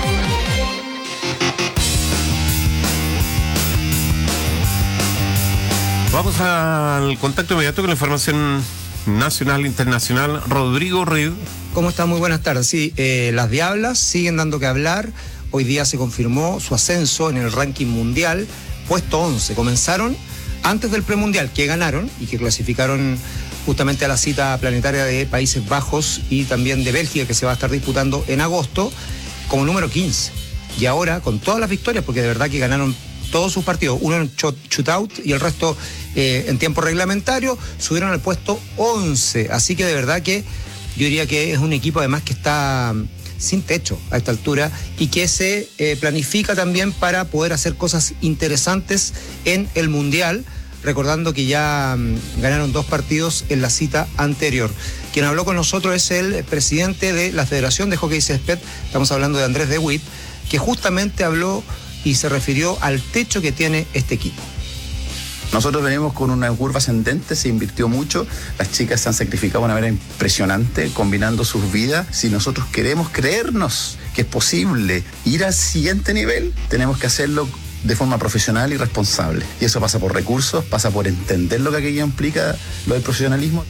Vamos al contacto inmediato con la información nacional e internacional. Rodrigo Reed. ¿Cómo está? Muy buenas tardes. Sí, eh, las Diablas siguen dando que hablar. Hoy día se confirmó su ascenso en el ranking mundial, puesto once. Comenzaron antes del premundial, que ganaron y que clasificaron justamente a la cita planetaria de Países Bajos y también de Bélgica, que se va a estar disputando en agosto, como número quince. Y ahora, con todas las victorias, porque de verdad que ganaron todos sus partidos, uno en shootout y el resto eh, en tiempo reglamentario, subieron al puesto once. Así que de verdad que yo diría que es un equipo además que está sin techo a esta altura y que se eh, planifica también para poder hacer cosas interesantes en el Mundial, recordando que ya um, ganaron dos partidos en la cita anterior. Quien habló con nosotros es el presidente de la Federación de Hockey Césped, estamos hablando de Andrés De Witt, que justamente habló y se refirió al techo que tiene este equipo. Nosotros venimos con una curva ascendente, se invirtió mucho, las chicas se han sacrificado de una manera impresionante, combinando sus vidas. Si nosotros queremos creernos que es posible ir al siguiente nivel, tenemos que hacerlo de forma profesional y responsable. Y eso pasa por recursos, pasa por entender lo que aquello implica, lo del profesionalismo.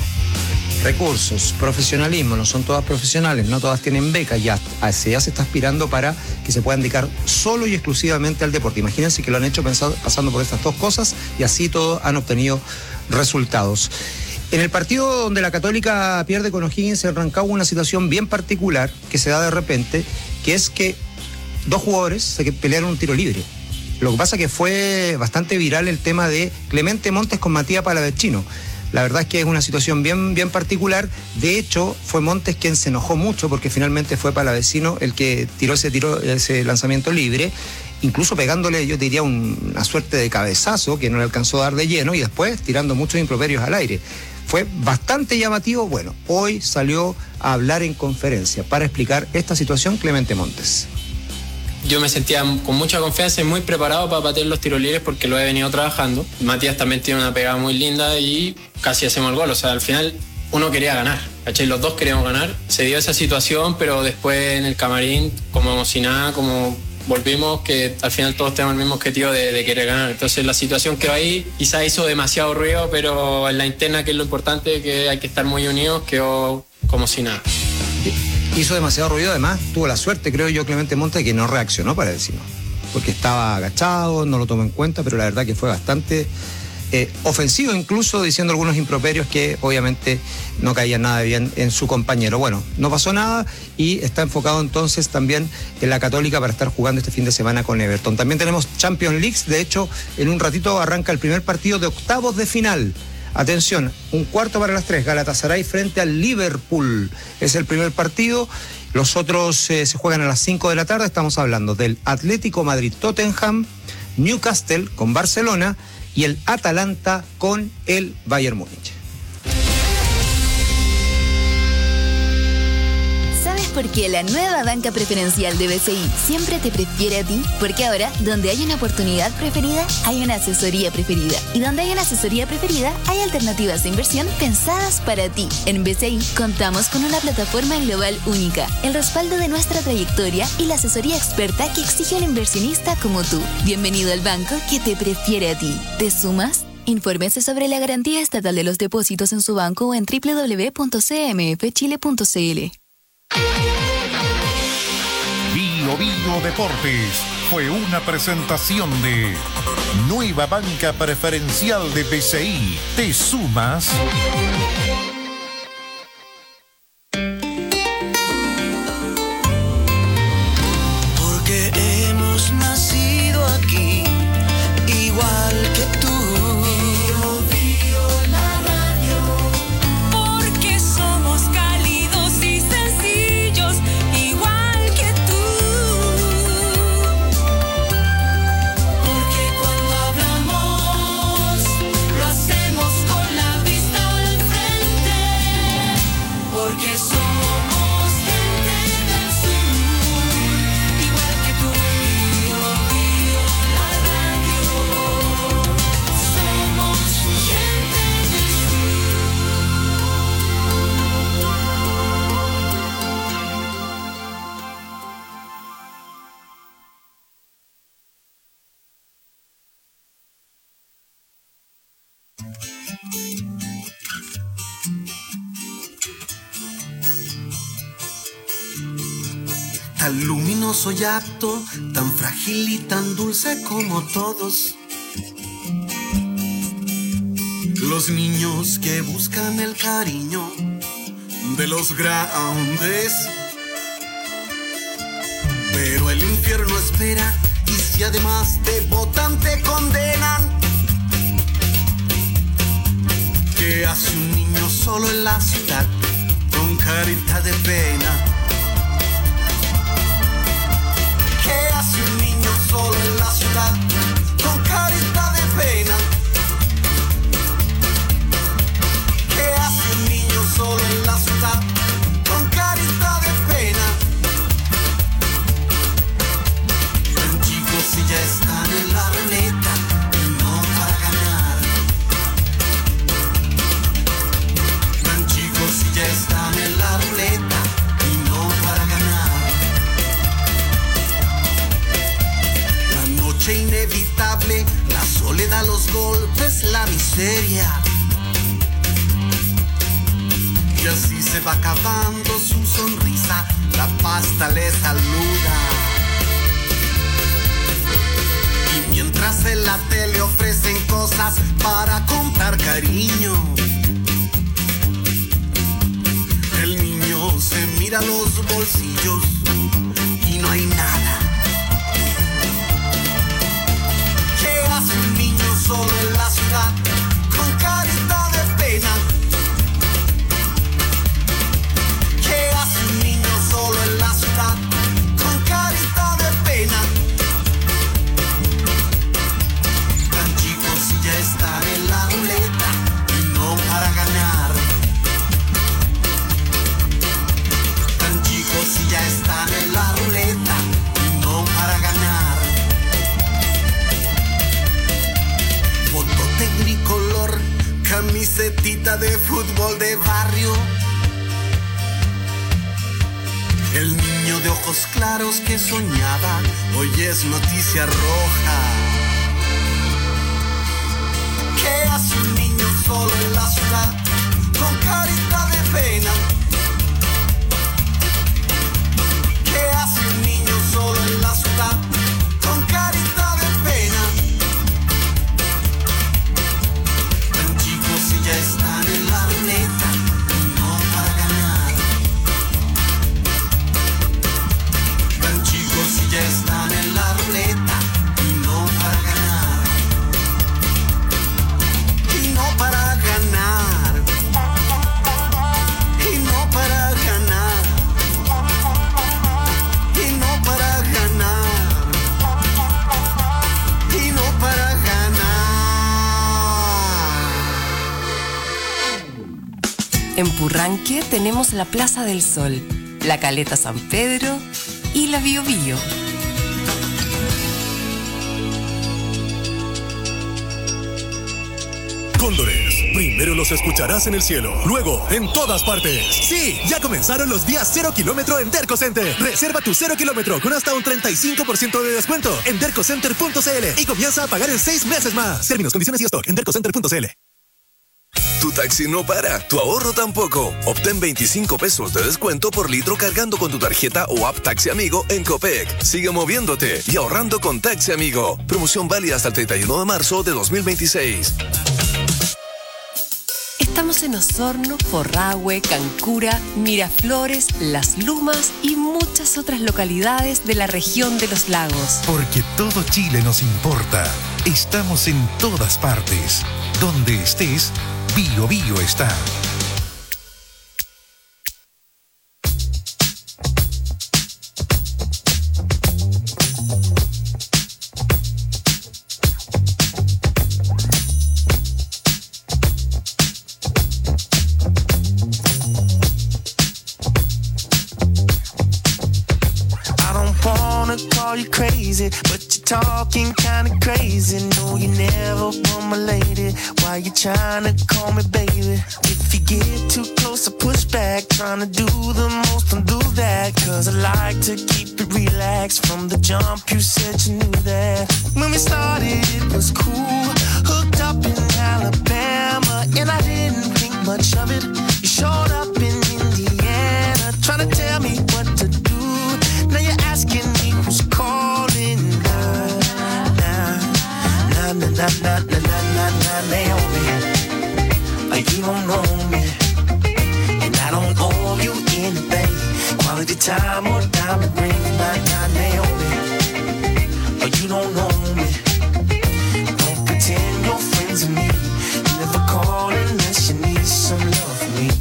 Recursos, profesionalismo, no son todas profesionales, no todas tienen becas, ya, ya se está aspirando para que se puedan dedicar solo y exclusivamente al deporte. Imagínense que lo han hecho pensado, pasando por estas dos cosas y así todos han obtenido resultados. En el partido donde la Católica pierde con O'Higgins en Rancagua, una situación bien particular que se da de repente, que es que dos jugadores se pelearon un tiro libre. Lo que pasa es que fue bastante viral el tema de Clemente Montes con Matías Palavecino. La verdad es que es una situación bien, bien particular. De hecho, fue Montes quien se enojó mucho porque finalmente fue Palavecino el que tiró ese, tiro, ese lanzamiento libre, incluso pegándole, yo diría, un, una suerte de cabezazo que no le alcanzó a dar de lleno y después tirando muchos improperios al aire. Fue bastante llamativo. Bueno, hoy salió a hablar en conferencia para explicar esta situación Clemente Montes. Yo me sentía con mucha confianza y muy preparado para patear los tiros libres porque lo he venido trabajando. Matías también tiene una pegada muy linda y casi hacemos el gol. O sea, al final uno quería ganar, ¿cachai? Los dos queríamos ganar. Se dio esa situación, pero después en el camarín, como si nada, como volvimos, que al final todos tenemos el mismo objetivo de, de querer ganar. Entonces la situación quedó ahí, quizá hizo demasiado ruido, pero en la interna, que es lo importante, que hay que estar muy unidos, quedó como si nada. Hizo demasiado ruido, además tuvo la suerte, creo yo, Clemente Montes, que no reaccionó para decirlo, porque estaba agachado, no lo tomó en cuenta, pero la verdad que fue bastante eh, ofensivo, incluso diciendo algunos improperios que obviamente no caían nada bien en su compañero. Bueno, no pasó nada y está enfocado entonces también en la Católica para estar jugando este fin de semana con Everton. También tenemos Champions League, de hecho, en un ratito arranca el primer partido de octavos de final. Atención, un cuarto para las tres, Galatasaray frente al Liverpool. Es el primer partido. Los otros eh, se juegan a las cinco de la tarde. Estamos hablando del Atlético Madrid-Tottenham, Newcastle con Barcelona y el Atalanta con el Bayern Múnich. ¿Por qué la nueva banca preferencial de B C I siempre te prefiere a ti? Porque ahora, donde hay una oportunidad preferida, hay una asesoría preferida. Y donde hay una asesoría preferida, hay alternativas de inversión pensadas para ti. En B C I contamos con una plataforma global única, el respaldo de nuestra trayectoria y la asesoría experta que exige un inversionista como tú. Bienvenido al banco que te prefiere a ti. ¿Te sumas? Infórmese sobre la garantía estatal de los depósitos en su banco o en doble u doble u doble u punto c m f chile punto c l. Bio Bio Deportes fue una presentación de Nueva Banca Preferencial de B C I. ¿Te sumas? Porque hemos nacido aquí, igual que tú. Tan luminoso y apto, tan frágil y tan dulce como todos. Los niños que buscan el cariño de los grandes. Pero el infierno espera, y si además te botan, te condenan. ¿Qué hace un niño solo en la ciudad con carita de pena? ¿Qué hace un niño solo en la ciudad con carita de pena? ¿Qué hace un niño solo en la ciudad con carita de pena? Tan chicos si ya están en la ruleta y no para ganar. Tan chicos si ya están en la ruleta y no para ganar. Inevitable, la soledad, los golpes, la miseria. Y así se va acabando su sonrisa, la pasta le saluda. Y mientras en la tele ofrecen cosas para comprar cariño, el niño se mira los bolsillos y no hay nada. ¿Qué hace un niño solo en la ciudad con carita de pena? ¿Qué hace un niño solo en la ciudad con carita de pena? Tan chicos si ya están en la ruleta y no para ganar. Tan chicos si ya están en la ruleta y no para ganar. Foto tecnicolor, camisetita de fútbol de barrio. El niño de ojos claros que soñaba hoy es noticia roja. ¿Qué hace un niño solo en la ciudad con carita de pena? ¿Qué hace un niño solo en la ciudad con carita de pena? Tan chicos si ya están en la ruleta y no para ganar. Tan chicos si ya están en la ruleta y no para ganar. Y no para ganar. Y no para ganar. Y no para ganar. Y no para ganar. En Purranque tenemos la Plaza del Sol, la Caleta San Pedro y la Bio Bio. Cóndores, primero los escucharás en el cielo, luego en todas partes. Sí, ya comenzaron los días cero kilómetro en Derco Center. Reserva tu cero kilómetro con hasta un treinta y cinco por ciento de descuento en derco center punto c l y comienza a pagar en seis meses más. Términos, condiciones y stock en derco center punto c l. Tu taxi no para, tu ahorro tampoco. Obtén veinticinco pesos de descuento por litro cargando con tu tarjeta o app Taxi Amigo en Copec. Sigue moviéndote y ahorrando con Taxi Amigo. Promoción válida hasta el treinta y uno de marzo de dos mil veintiséis. Estamos en Osorno, Forrahue, Cancura, Miraflores, Las Lumas y muchas otras localidades de la región de los lagos. Porque todo Chile nos importa. Estamos en todas partes. Donde estés, Bio Bio está. Call you crazy, but you're talking kinda crazy. No, you never were my lady. Why you trying to call me baby? If you get too close, I push back. Trying to do the most, don't do that. Cause I like to keep it relaxed. From the jump, you said you knew that. When we started, it was cool. Hooked up up in Alabama, and I didn't think much of it. You showed up in Indiana, trying to tell me what to do. Now you're asking me who's calling. Nah, nah, nah, nah, nah, nah, nah, nah, nah, Naomi. You don't know me, and I don't owe you anything. Quality time or diamond ring, nah, nah, Naomi. You don't know me. Don't pretend you're friends with me. You never call unless you need some love from me.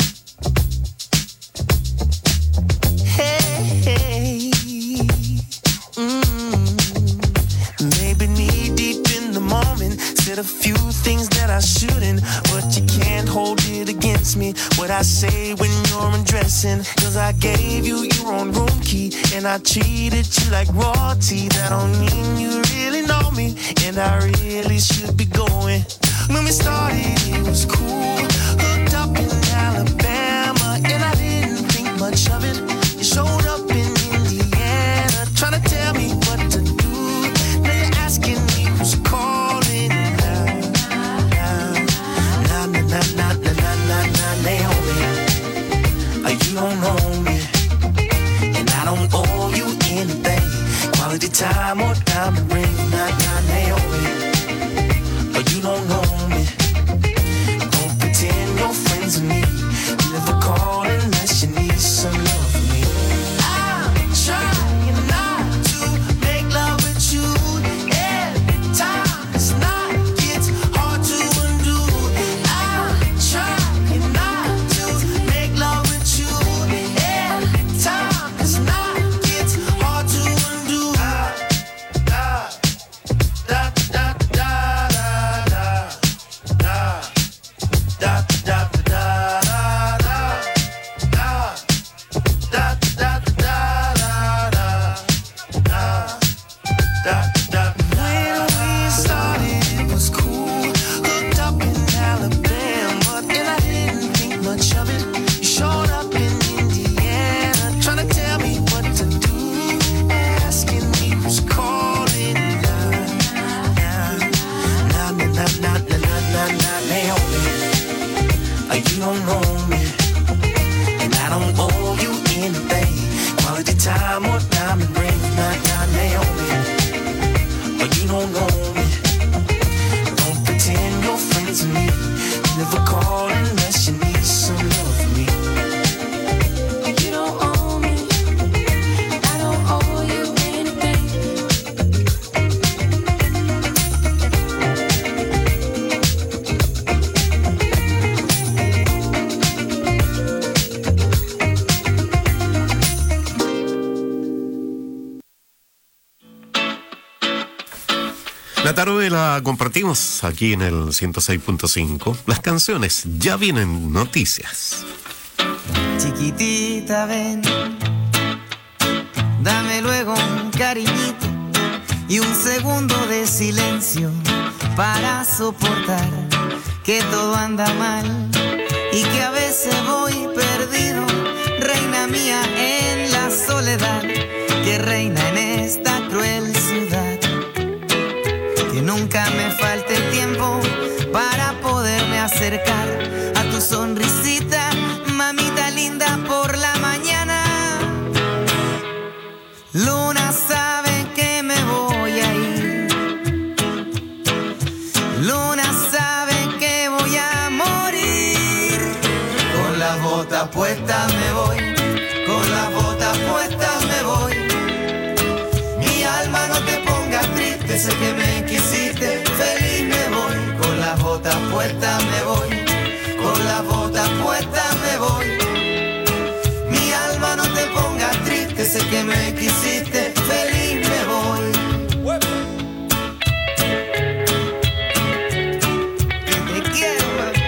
Hey, hey. Mm. Maybe knee deep in the moment, said a few things that I shouldn't, but you can't hold it against me. What I say when you're undressing, cause I gave you your own room key, and I treated you like royalty. That don't mean you really know me, and I really should be going. When we started it was cool, hooked up in Alabama, and I didn't think much of it. You showed up in Indiana, trying to tell me what to do. Now you're asking me who's calling. Nah, nah, nah, nah, nah, nah, nah, nah, nah, Naomi. You don't know me, and I don't owe you anything. Quality time or diamond ring, nah, nah, Naomi. You don't know me. Don't pretend you're friends with me. You never call unless you need some love from me. I'm trying not to make love with you. Every time it's not, it's hard to undo. I'm trying not to make love with you. Every time it's not, it's hard to undo. Da, da, da, da, da. Da, da, da, da, da, da, da, da, da, da, da. When we started, it was cool, hooked up in Alabama, and I didn't think much of it. You showed up in Indiana, trying to tell me what to do, asking me who's calling. Nah, nah, nah, nah, nah, nah, nah, nah, Naomi. You don't know me, and I don't owe you anything. Quality time or diamond ring, nah, nah, Naomi. You don't know me. Don't pretend you're friends with me. You never call unless you need some love from me. You don't owe me. I don't owe you anything. La tarde la compartimos aquí en el ciento seis punto cinco. Las canciones ya vienen noticias. Chiquitita, ven, dame luego un cariñito y un segundo de silencio para soportar que todo anda mal y que a veces voy perdido, reina mía, en la soledad que reina en esta cruel ciudad. Que nunca me falte tiempo para poderme acercar a tu sonrisita, mamita linda, por la mañana. Luna sabe que me voy a ir. Luna sabe que voy a morir. Con la bota puesta me voy. Con la bota puesta me voy. Mi alma, no te pongas triste, sé que me quisiste, feliz me voy. Con la bota puesta me voy. Con la bota puesta me voy. Mi alma, no te pongas triste, sé que me quisiste, feliz me voy. Te quiero,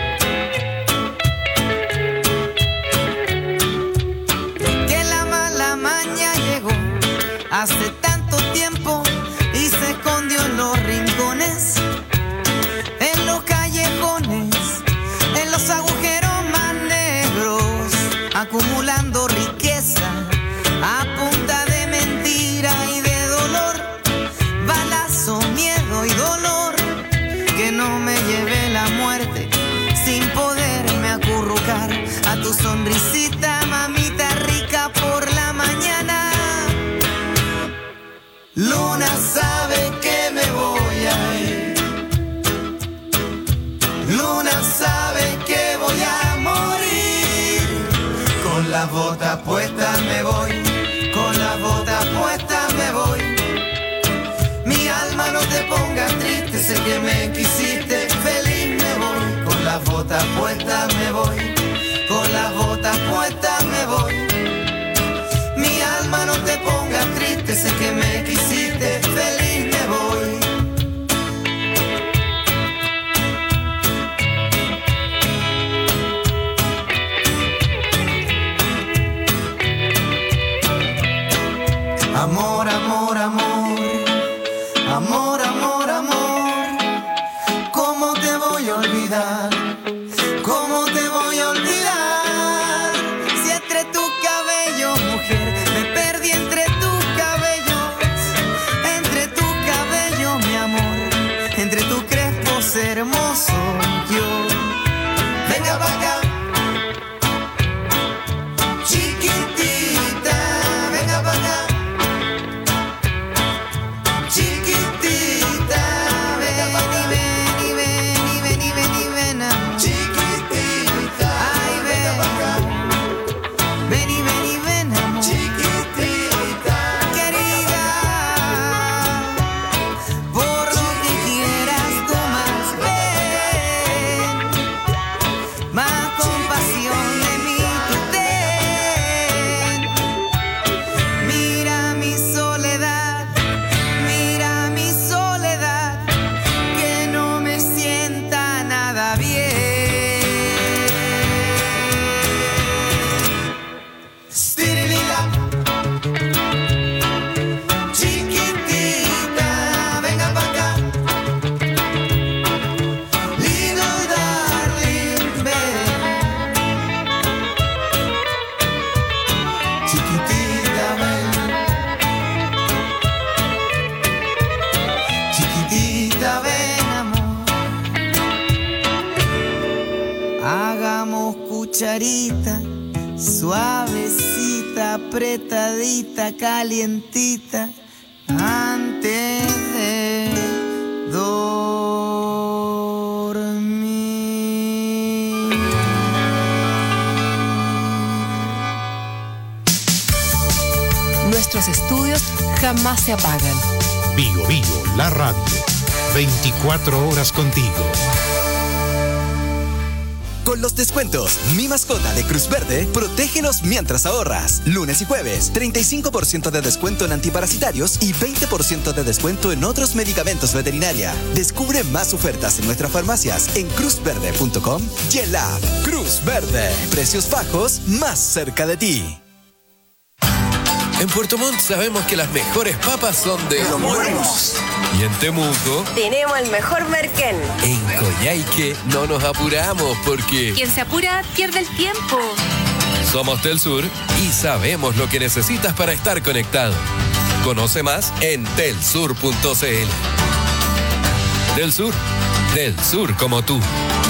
que la mala maña llegó hace tanto tiempo y se escondió en los rincones, en los callejones, en los agujeros más negros, acumulando riqueza a punta de mentira y de dolor, balazo, miedo y dolor que no me Luna sabe que me voy a ir. Luna sabe que voy a morir. Con las botas puestas me voy. Con las botas puestas me voy. Mi alma no te pongas triste, sé que me quisiste, feliz me voy. Con las botas puestas me voy. Con las botas puestas me voy. Mi alma no te pongas triste, sé que me quisiste, feliz me voy. Amor, amor, amor, amor, amor, amor, ¿cómo te voy a olvidar? ¿Cómo te voy a olvidar? Si entre tus cabellos, mujer, me perdí entre tus cabellos, entre tus cabellos, mi amor, entre tus crespos hermosos, yo. Venga para acá, chiquitita, venga para acá. Cucharita, suavecita, apretadita, calientita, antes de dormir. Nuestros estudios jamás se apagan. Bio Bio, la radio. veinticuatro horas contigo. Con los descuentos Mi Mascota de Cruz Verde, protégelos mientras ahorras. Lunes y jueves, treinta y cinco por ciento de descuento en antiparasitarios y veinte por ciento de descuento en otros medicamentos veterinaria. Descubre más ofertas en nuestras farmacias en cruz verde punto com y en la app Cruz Verde. Precios bajos más cerca de ti. En Puerto Montt sabemos que las mejores papas son de Los Buenos. Y en Temuco tenemos el mejor merquén. En Coyhaique no nos apuramos porque Quien se apura pierde el tiempo. somos Telsur y sabemos lo que necesitas para estar conectado. Conoce más en telsur punto c l. Telsur, del sur como tú.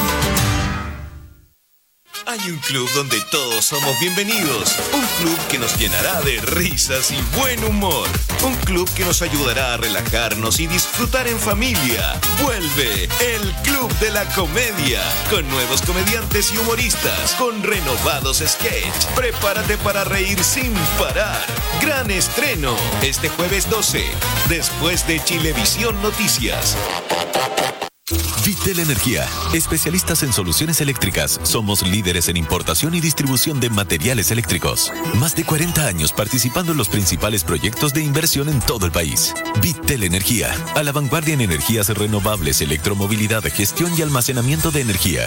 Hay un club donde todos somos bienvenidos. Un club que nos llenará de risas y buen humor. Un club que nos ayudará a relajarnos y disfrutar en familia. Vuelve el Club de la Comedia. Con nuevos comediantes y humoristas. Con renovados sketch. Prepárate para reír sin parar. Gran estreno. Este jueves doce. Después de Chilevisión Noticias. Vitel Energía, especialistas en soluciones eléctricas. Somos líderes en importación y distribución de materiales eléctricos. Más de cuarenta años participando en los principales proyectos de inversión en todo el país. Vitel Energía, a la vanguardia en energías renovables, electromovilidad, gestión y almacenamiento de energía.